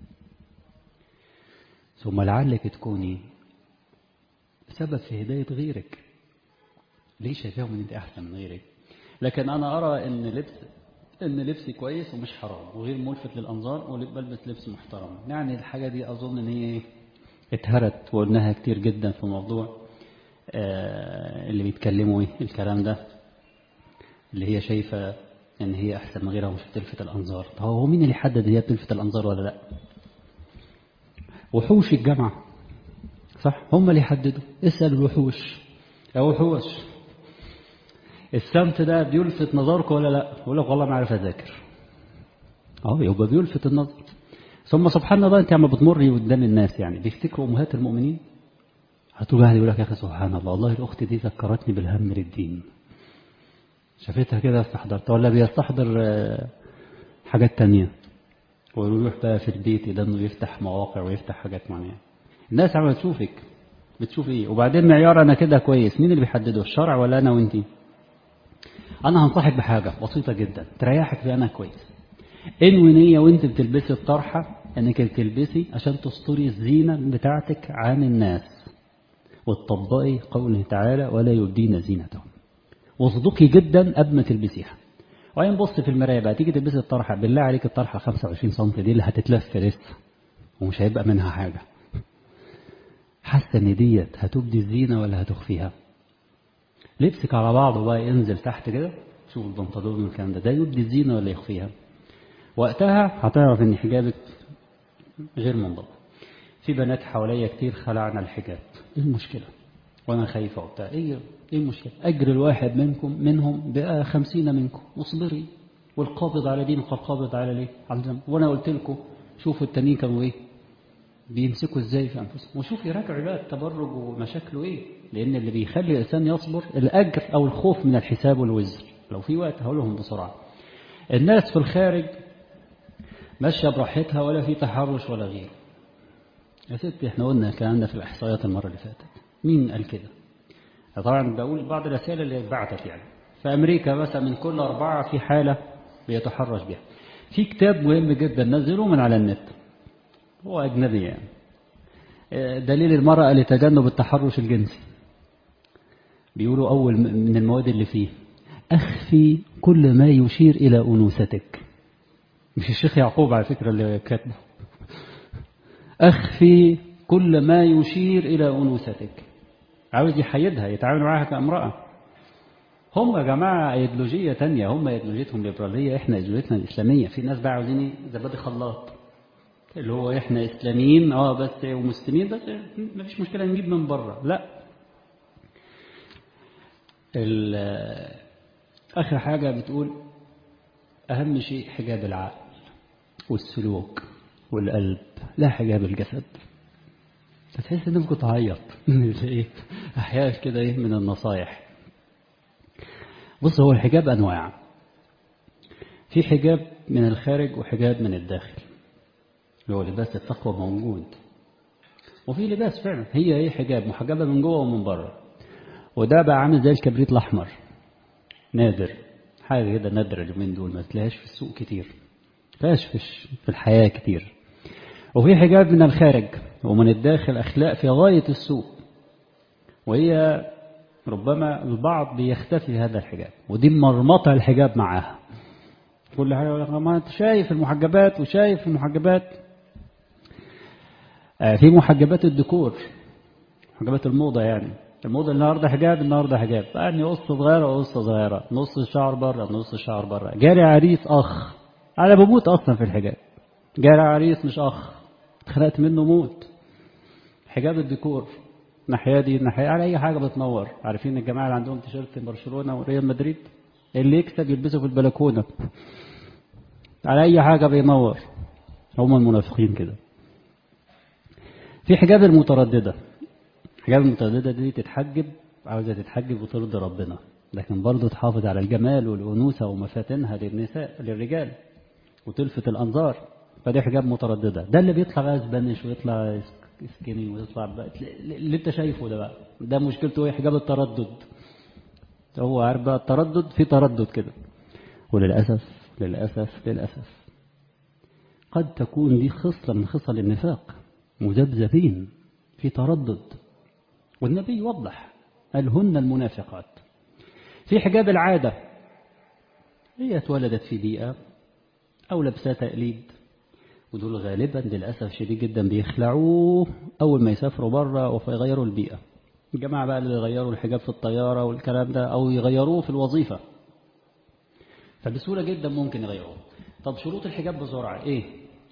ثم لعلك تكوني سبب في هداية غيرك. ليه شايفاهم ان انت احسن من غيرك؟ لكن انا ارى ان لبس ان لبسي كويس ومش حرام وغير ملفت للانظار وبلبس لبس محترم. يعني الحاجه دي اظن ان هي اتهرت وقلناها كتير جدا في موضوع آه اللي بيتكلموا ايه الكلام ده، اللي هي شايفه ان هي احسن من غيرها ومش بتلفت الانظار. طب هو مين اللي يحدد هي بتلفت الانظار ولا لا؟ وحوش الجامعه صح، هم اللي يحددوا. اسال الوحوش يا وحوش، السمت ده بيلفت نظرك ولا لا؟ يقول لك والله ما عارف اذاكر. اه يبقى بيلفت النظر. ثم سبحان الله انت عم بتمري قدام الناس يعني بيفتكروا امهات المؤمنين. هتقول واحد يقول لك يا اخي سبحان الله والله الاخت دي ذكرتني بالهم للدين، شافتها كده استحضرتها، ولا بيستحضر حاجات تانية ويروح بقى في البيت ده انه يفتح مواقع ويفتح حاجات معينة. الناس عم تشوفك بتشوف ايه؟ وبعدين معيار انا كده كويس، مين اللي بيحدده؟ الشرع ولا انا وانتي؟ أنا هنصحك بحاجة بسيطة جدا تريحك في أنا كويس. انوي نية وانت بتلبسي الطرحة انك بتلبسي عشان تستري الزينة بتاعتك عن الناس، وتطبقي قوله تعالى ولا يبدين زينتهم، واصدقي جدا قبل ما تلبسيها. وبعدين بص في المراية بقى، تيجي تلبسي الطرحة بالله عليك الطرحة خمسة وعشرين سنتي دي اللي هتتلف لسه ومش هيبقى منها حاجة، حاسة ان ديت هتبدي الزينة ولا هتخفيها؟ لبسك على بعضه بقى ينزل تحت كده، شوف البنطلون والكلام ده، ده يبدي الزينة ولا يخفيها؟ وقتها هتعرف ان حجابك غير منضبط. في بنات حواليا كتير خلعنا الحجاب، ايه المشكلة؟ وانا خايفة وبتاع، ايه ايه المشكلة؟ اجر الواحد منكم منهم بقى خمسين منكم، واصبري والقابض على دين والقابض على ليه على الذنب. وأنا قلت لكم شوفوا التانيين كانوا إيه بيمسكوا إزاي في أنفسهم، وشوف يراجعوا بقى التبرج ومشاكله إيه. لأن اللي بيخلي الإنسان يصبر الأجر أو الخوف من الحساب والوزر. لو في وقت هقولهم بسرعة. الناس في الخارج ماشية براحتها ولا في تحرش ولا غيره. يا ستي احنا قلنا الكلام ده في الإحصائيات المرة اللي فاتت. مين قال كده؟ طبعا بقول بعض الأسئلة اللي بعتت يعني. في أمريكا مثلا من كل أربعة في حالة بيتحرش بها. في كتاب مهم جدا نزلوه من على النت، هو أجنبي يعني، دليل المرأة لتجنب التحرش الجنسي. بيقولوا أول من المواد اللي فيه أخفي كل ما يشير إلى أنوثتك. مش الشيخ يعقوب على فكرة اللي كاتبه. أخفي كل ما يشير إلى أنوثتك. عاوز يحيدها، يتعامل معها كامرأة. هم يا جماعة ايديولوجية تانية، هم ايديولوجيتهم ليبرالية، احنا ايديولوجيتنا الإسلامية. في ناس بقى عاوزين زبادي خلاط، اللي هو احنا إسلاميين اه بس ومسلمين بس مفيش مشكلة نجيب من بره. لا، آخر حاجة بتقول أهم شيء حجاب العقل والسلوك والقلب، لا حجاب الجسد. تحس إنك كنت تعيط ايه أحيانا كده ايه من النصايح. بص، هو الحجاب أنواع. في حجاب من الخارج وحجاب من الداخل، اللي هو لباس التقوى موجود، وفي لباس فعلا هي ايه حجاب محجبة من جوه ومن بره. وده بقى عامل زي الكبريت الأحمر، نادر، حاجة كده نادرة اليومين دول، ما تلاقيهاش في السوق كتير، ما تلاقيهاش في الحياة كتير. وفي حجاب من الخارج ومن الداخل أخلاق في غاية السوء، وهي ربما البعض بيختفي هذا الحجاب، ودي مرمطة الحجاب معاها. كل حاجة يقول لك ما انت شايف المحجبات وشايف المحجبات. آه في محجبات الديكور، محجبات الموضة، يعني الموضة النهاردة حجاب، النهاردة حجاب يعني قصة صغيرة وقصة صغيرة، نص الشعر بره نص الشعر بره. جاري عريس أخ، أنا بموت أصلا في الحجاب. جاري عريس مش أخ، اتخلقت منه موت. حجاب الديكور ناحية دي ناحية على أي حاجة بتنور. عارفين الجماعة اللي عندهم تيشيرت برشلونة وريال مدريد، اللي يكسب يلبسه في البلكونة على أي حاجة بينور. هم المنافقين كده. في حجاب المترددة. حجاب المترددة دي تتحجب، عاوزة تتحجب وترضي ربنا، لكن برضه تحافظ على الجمال والأنوثة ومفاتنها للنساء للرجال وتلفت الأنظار. فدي حجاب مترددة. ده اللي بيطلع بقى سبانش ويطلع سكيني ويطلع بقى اللي انت شايفه ده بقى، ده مشكلته ايه؟ حجاب التردد. هو عارف بقى التردد، في تردد كده. وللأسف للأسف للأسف قد تكون دي خصلة من خصل النفاق، مذبذبين في تردد، والنبي يوضح قال هن المنافقات. في حجاب العادة، هي اتولدت في بيئة أو لبسها تقليد، ودول غالبا للأسف شديد جدا بيخلعوه أول ما يسافروا بره ويغيروا البيئة. الجماعة بقى اللي يغيروا الحجاب في الطيارة والكلام ده، أو يغيروه في الوظيفة، فبسهولة جدا ممكن يغيروه. طب شروط الحجاب بسرعة إيه؟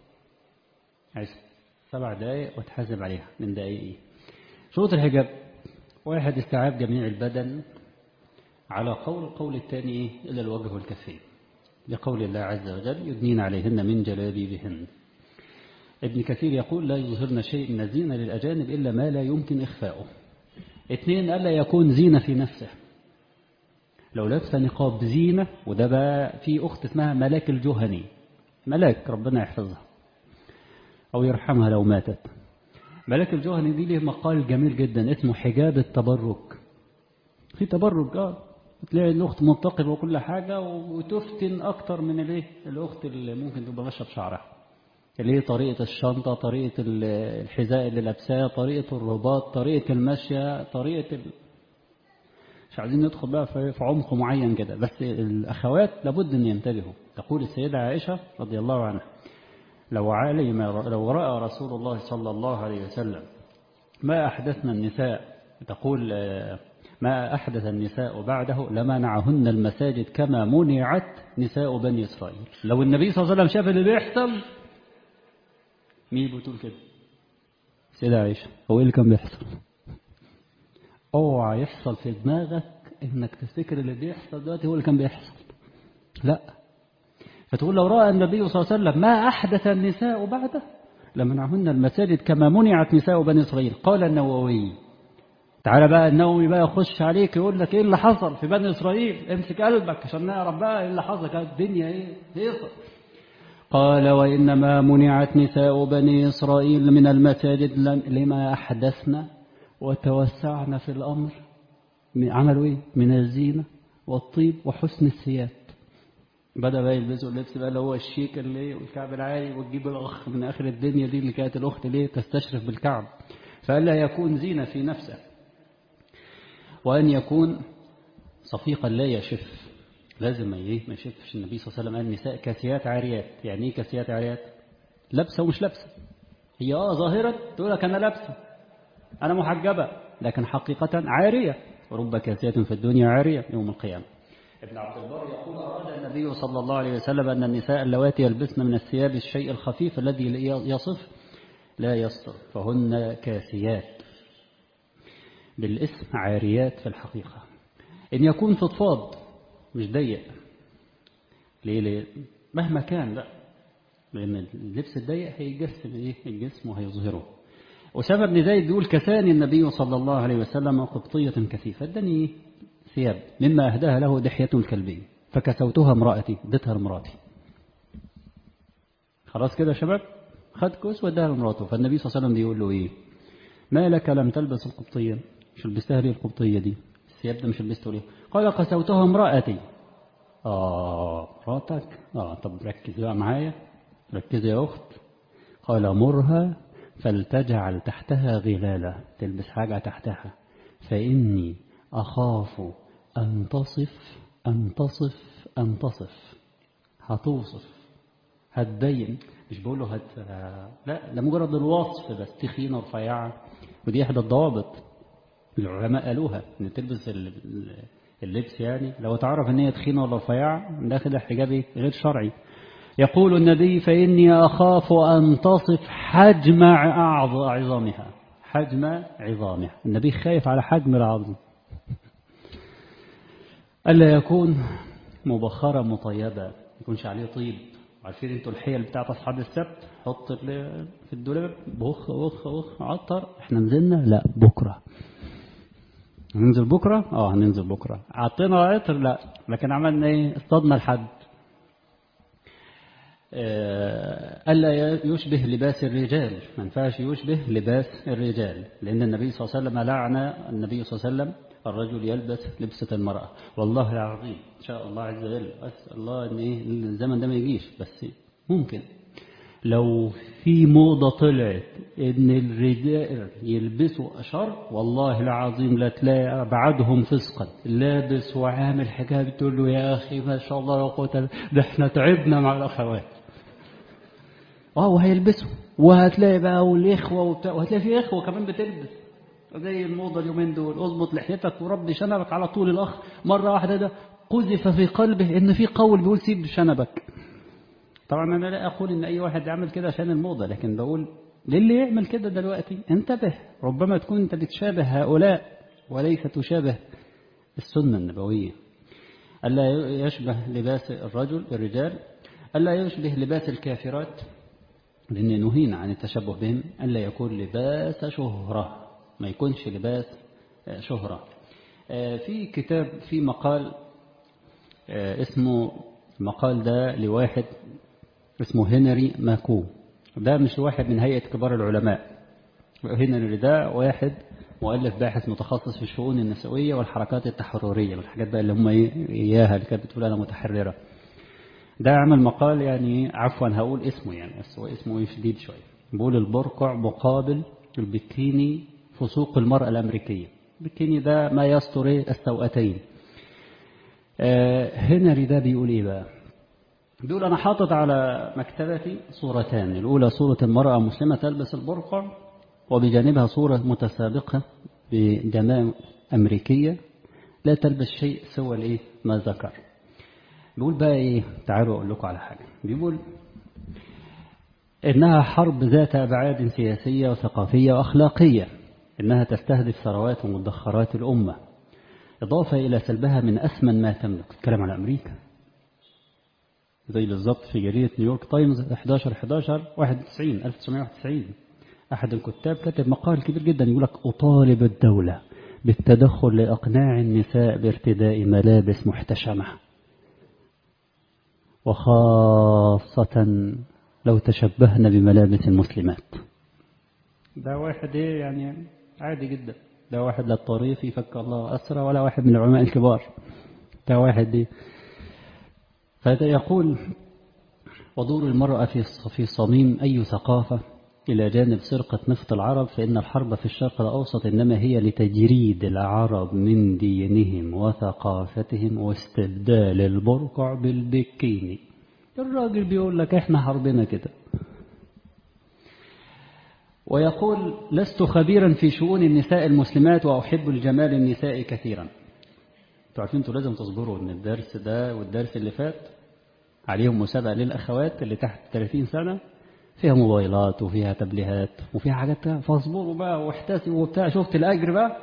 عايز سبع دقايق وتحاسب عليها من دقايق إيه؟ شروط الحجاب: واحد، استيعاب جميع البدن على قول القول الثاني إيه؟ إلا الوجه والكفين، لقول الله عز وجل يدنين عليهن من جلابيبهن. ابن كثير يقول لا يظهرن شيء من الزينة للأجانب إلا ما لا يمكن إخفاؤه. اثنين، ألا يكون زينة في نفسه. لو لبس نقاب زينة، وده بقى في أخت اسمها ملاك الجهني، ملاك ربنا يحفظها أو يرحمها لو ماتت. ملاك الجهني دي ليه مقال جميل جدا اسمه حجاب التبرج. في تبرج اه تلاقي الأخت منتقبة وكل حاجة وتفتن أكتر من الايه الأخت اللي ممكن تبقى ماشية بشعرها، اللي هي طريقة الشنطة، طريقة الحذاء اللي لابساه، طريقة الرباط، طريقة المشية، طريقة ال... مش عايزين ندخل بقى في عمق معين كده، بس الأخوات لابد أن ينتبهوا. تقول السيدة عائشة رضي الله عنها لو علم لو رأى رسول الله صلى الله عليه وسلم ما أحدثنا النساء، تقول ما أحدث النساء بعده لمنعهن المساجد كما منعت نساء بني إسرائيل. لو النبي صلى الله عليه وسلم شاف اللي بيحصل، مين بتقول كده؟ سيدة عائشة. هو إيه اللي كان بيحصل؟ اوعى يحصل في دماغك انك تفتكر اللي بيحصل دلوقتي هو اللي كان بيحصل. لا، فتقول لو رأى النبي صلى الله عليه وسلم ما أحدث النساء بعده لمنعهن المساجد كما منعت نساء بني إسرائيل. قال النووي. تعالى بقى النووي بقى يخش عليك يقول لك ايه اللي حصل في بني إسرائيل، امسك قلبك عشان نعرف بقى ايه اللي حصل، كانت الدنيا ايه هيصل. قال وإنما منعت نساء بني إسرائيل من المساجد لما أحدثنا وتوسعنا في الأمر. عملوا ايه؟ من الزينة والطيب وحسن الثياب. بدأ بقى يلبسوا اللبس بقى اللي هو الشيك اللي والكعب العالي، وتجيب الأخ من آخر الدنيا دي اللي كانت الأخت ليه تستشرف بالكعب، فألا يكون زينة في نفسه، وأن يكون صفيقا لا يشف. لازم ما ايه ما يشفش. النبي صلى الله عليه وسلم قال النساء كاسيات عاريات. يعني ايه كاسيات عاريات؟ لابسه ومش لابسه. هي اه ظاهرة تقول لك انا لابسه انا محجبه، لكن حقيقة عارية. رب كاسية في الدنيا عارية يوم القيامة. ابن عبد البر يقول أراد النبي صلى الله عليه وسلم أن النساء اللواتي يلبسن من الثياب الشيء الخفيف الذي يصف لا يستر، فهن كاسيات بالاسم عاريات في الحقيقة. إن يكون فضفاض مش ضيق. ليه ليه مهما كان لا، لأن اللبس الضيق هيجسم إيه الجسم وهيظهره. أسامة بن زيد بيقول كساني النبي صلى الله عليه وسلم قبطية كثيفة، اداني ثياب مما أهداها له دحية الكلبي فكسوتها امرأتي، ادتها لمراتي. خلاص كده يا شباب، خد كوس واداها لمراته. فالنبي صلى الله عليه وسلم بيقول له ايه؟ ما لك لم تلبس القبطية؟ مش لبستها ليه القبطية دي؟ الثياب ده مش لبسته ليه؟ قال كسوتها امرأتي. اه مراتك؟ اه طب ركز بقى معايا، ركز يا اخت. قال مرها فلتجعل تحتها غلالة، تلبس حاجة تحتها، فإني أخاف أن تصف أن تصف أن تصف هتوصف هتبين. مش بقول له هت لا، ده مجرد الوصف بس، تخينة رفيعة. ودي إحدى الضوابط العلماء قالوها، إن تلبس اللبس يعني لو تعرف إن هي تخينة ولا رفيعة ده كده حجابي غير شرعي. يقول النبي فإني أخاف أن تصف حجم عظامها، حجم عظامها. النبي خايف على حجم العظم، ألا يكون مبخرا مطيبا، يكونش عليه طيب. عارفين انتوا الحيل بتاعت أصحاب السبت، حط في الدولاب بخ بخ بخ عطر. احنا نزلنا لا بكرة هننزل بكرة اه هننزل بكرة. عطينا عطر لا، لكن عملنا ايه؟ اصطادنا الحد. ألا يشبه لباس الرجال، ما ينفعش يشبه لباس الرجال، لأن النبي صلى الله عليه وسلم لعن النبي صلى الله عليه وسلم الرجل يلبس لبسة المرأة. والله العظيم إن شاء الله عز وجل أسأل الله إن إيه الزمن ده ما يجيش، بس ممكن لو في موضة طلعت إن الرجال يلبسوا أشر، والله العظيم لا تلاقي بعدهم فسقا لابس وعامل حجاب تقول له يا أخي ما شاء الله يا قوة، ده احنا تعبنا مع الأخوات. اه وهيلبسوا، وهتلاقي بقى والإخوة وبتاع، وهتلاقي في إخوة كمان بتلبس زي الموضة اليومين دول، اضبط لحيتك وربي شنبك على طول. الأخ مرة واحدة ده قذف في قلبه إن في قول بيقول سيب شنبك. طبعا أنا لا أقول إن أي واحد يعمل كده عشان الموضة، لكن بقول للي يعمل كده دلوقتي انتبه، ربما تكون أنت بتشابه هؤلاء وليس تشابه السنة النبوية. ألا يشبه لباس الرجل الرجال، ألا يشبه لباس الكافرات، لأن نهينا عن التشبه بهم. ألا يكون لباس شهرة، ما يكونش لباس شهرة. في كتاب في مقال اسمه المقال ده لواحد اسمه هنري ماكو، ده مش واحد من هيئة كبار العلماء. هنري ده واحد مؤلف باحث متخصص في الشؤون النسوية والحركات التحررية، والحاجات بقى اللي هم إياها اللي كانت بتقول أنا متحررة. ده عمل مقال يعني عفوا هقول اسمه يعني، بس هو اسمه شديد شوية. بيقول البرقع مقابل البكيني فسوق المرأة الأمريكية. البكيني ده ما يستر السوأتين. آه هنري ده بيقول إيه بقى؟ بيقول أنا حاطط على مكتبتي صورتان، الأولى صورة المرأة مسلمة تلبس البرقع، وبجانبها صورة متسابقة بجماعة أمريكية لا تلبس شيء سوى الإيه ما ذكر. بيقول بقى إيه؟ تعالوا أقول لكم على حاجة. بيقول إنها حرب ذات أبعاد سياسية وثقافية وأخلاقية، إنها تستهدف ثروات ومدخرات الأمة، إضافة إلى سلبها من أثمن ما تملك. تتكلم على أمريكا، زي بالظبط في جريدة نيويورك تايمز احداشر حداشر واحد وتسعين ألف وتسعمائة وواحد وتسعين أحد الكتاب كتب مقال كبير جدا يقول لك أطالب الدولة بالتدخل لإقناع النساء بارتداء ملابس محتشمة، وخاصة لو تشبهن بملابس المسلمات. ده واحد ايه يعني عادي جدا، ده واحد لا الطريف يفك الله أسرى ولا واحد من العلماء الكبار، ده واحد ايه. فهذا يقول ودور المرأة في في صميم أي ثقافة إلى جانب سرقة نفط العرب، فإن الحرب في الشرق الأوسط إنما هي لتجريد العرب من دينهم وثقافتهم واستبدال البرقع بالبكيني. الراجل بيقول لك إحنا حربنا كده. ويقول لست خبيرا في شؤون النساء المسلمات وأحب الجمال النساء كثيرا. انتوا عارفين انتوا لازم تصبروا ان الدرس ده والدرس اللي فات عليهم مسابقة للأخوات اللي تحت ثلاثين سنة، فيها موبايلات وفيها تبليهات وفيها حاجات، فاصبروا بقى واحتسبوا وبتاع، شفت الأجر بقى.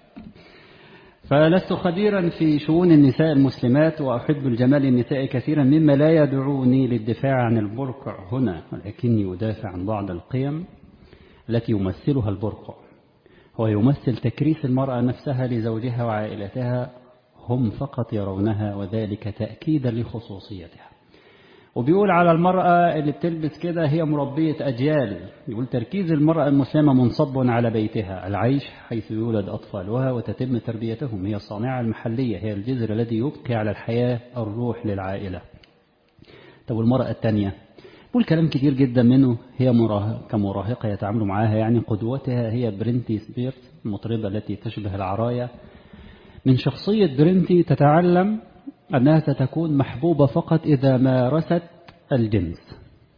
فلست خبيرا في شؤون النساء المسلمات وأحب الجمال النساء كثيرا مما لا يدعوني للدفاع عن البرقع هنا، ولكني أدافع عن بعض القيم التي يمثلها البرقع. هو يمثل تكريس المرأة نفسها لزوجها وعائلتها، هم فقط يرونها، وذلك تأكيدا لخصوصيتها. وبيقول على المرأة اللي بتلبس كده هي مربية أجيال. يقول تركيز المرأة المسلمة منصب على بيتها، العيش حيث يولد أطفالها وتتم تربيتهم، هي الصانعة المحلية، هي الجذر الذي يبقي على الحياة الروح للعائلة. طب والمرأة الثانية يقول كلام كتير جدا منه، هي مراهق كمراهقة يتعاملوا معاها، يعني قدوتها هي برينتي سبيرز المطربة التي تشبه العرايا. من شخصية برينتي تتعلم أنها ستكون محبوبة فقط إذا مارست الجنس.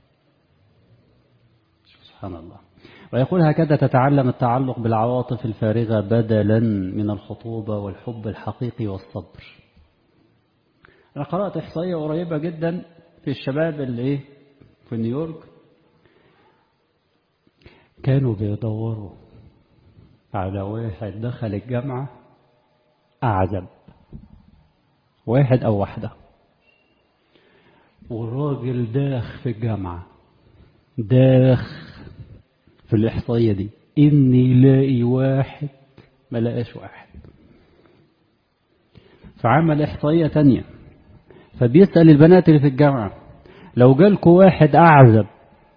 سبحان الله. ويقول هكذا تتعلم التعلق بالعواطف الفارغة بدلا من الخطوبة والحب الحقيقي والصبر. أنا قرأت إحصائية قريبة جدا في الشباب اللي إيه في نيويورك، كانوا بيدوروا على واحد دخل الجامعة أعزب، واحد أو واحدة، والراجل داخ في الجامعة، داخ في الإحصائية دي إني لاقي واحد ما لقاش واحد. فعمل إحصائية تانية، فبيسأل البنات اللي في الجامعة لو جالكوا واحد أعزب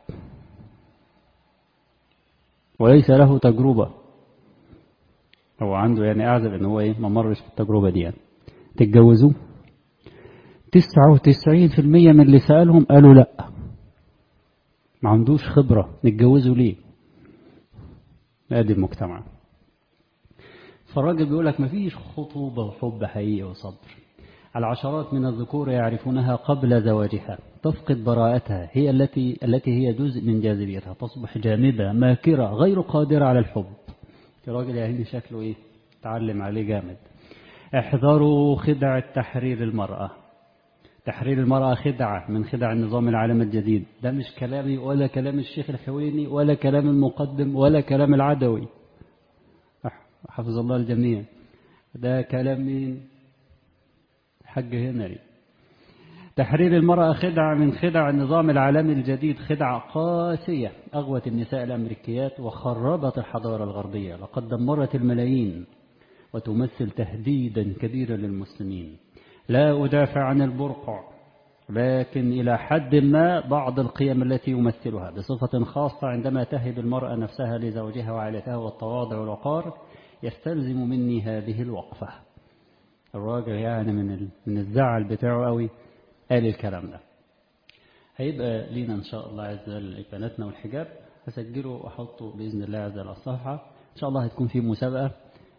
وليس له تجربة، هو عنده يعني أعزب إن هو إيه ما مرش بالتجربة دي، يعني تتجوزوه؟ تسعة وتسعين في المية من اللي سألهم قالوا لا، ما عندوش خبرة، نتجوزوا ليه؟ ادي المجتمع. فالراجل بيقول لك ما فيش خطوبة وحب حقيقي وصبر. العشرات من الذكور يعرفونها قبل زواجها، تفقد براءتها، هي التي التي هي جزء من جاذبيتها، تصبح جامدة ماكرة غير قادرة على الحب. الراجل يعني شكله ايه تعلم عليه جامد. احذروا خدع تحرير المرأة. تحرير المرأة خدعة من خدع النظام العالمي الجديد. ده مش كلامي ولا كلام الشيخ الحويني ولا كلام المقدم ولا كلام العدوي، حفظ الله الجميع. ده كلام مين؟ حج هنري. تحرير المرأة خدعة من خدع النظام العالمي الجديد، خدعة قاسية أغوت النساء الأمريكيات وخربت الحضارة الغربية، لقد دمرت الملايين وتمثل تهديدا كبيرا للمسلمين. لا أدافع عن البرقع، لكن إلى حد ما بعض القيم التي يمثلها بصفة خاصة عندما تهب المرأة نفسها لزوجها وعائلتها والتواضع والوقار يستلزم مني هذه الوقفة. الراجل يعني من من الزعل بتاعه قوي قال الكلام ده. هيبقى لينا إن شاء الله عز وجل بناتنا والحجاب، هسجله وأحطه بإذن الله عز وجل على الصفحة. إن شاء الله هتكون في مسابقة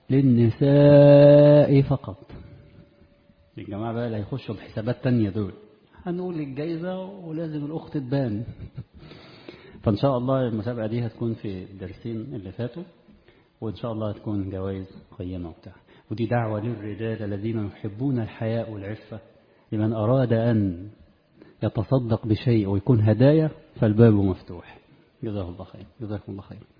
للنساء فقط. الجماعة بقى اللي هيخشوا بحسابات تانية دول هنقول الجايزة ولازم الأخت تبان. فإن شاء الله المسابقة دي هتكون في الدرسين اللي فاتوا، وإن شاء الله هتكون جوائز قيمة وبتاع. ودي دعوة للرجال الذين يحبون الحياء والعفة، لمن أراد أن يتصدق بشيء ويكون هدايا فالباب مفتوح. جزاه الله خير. جزاكم الله خير.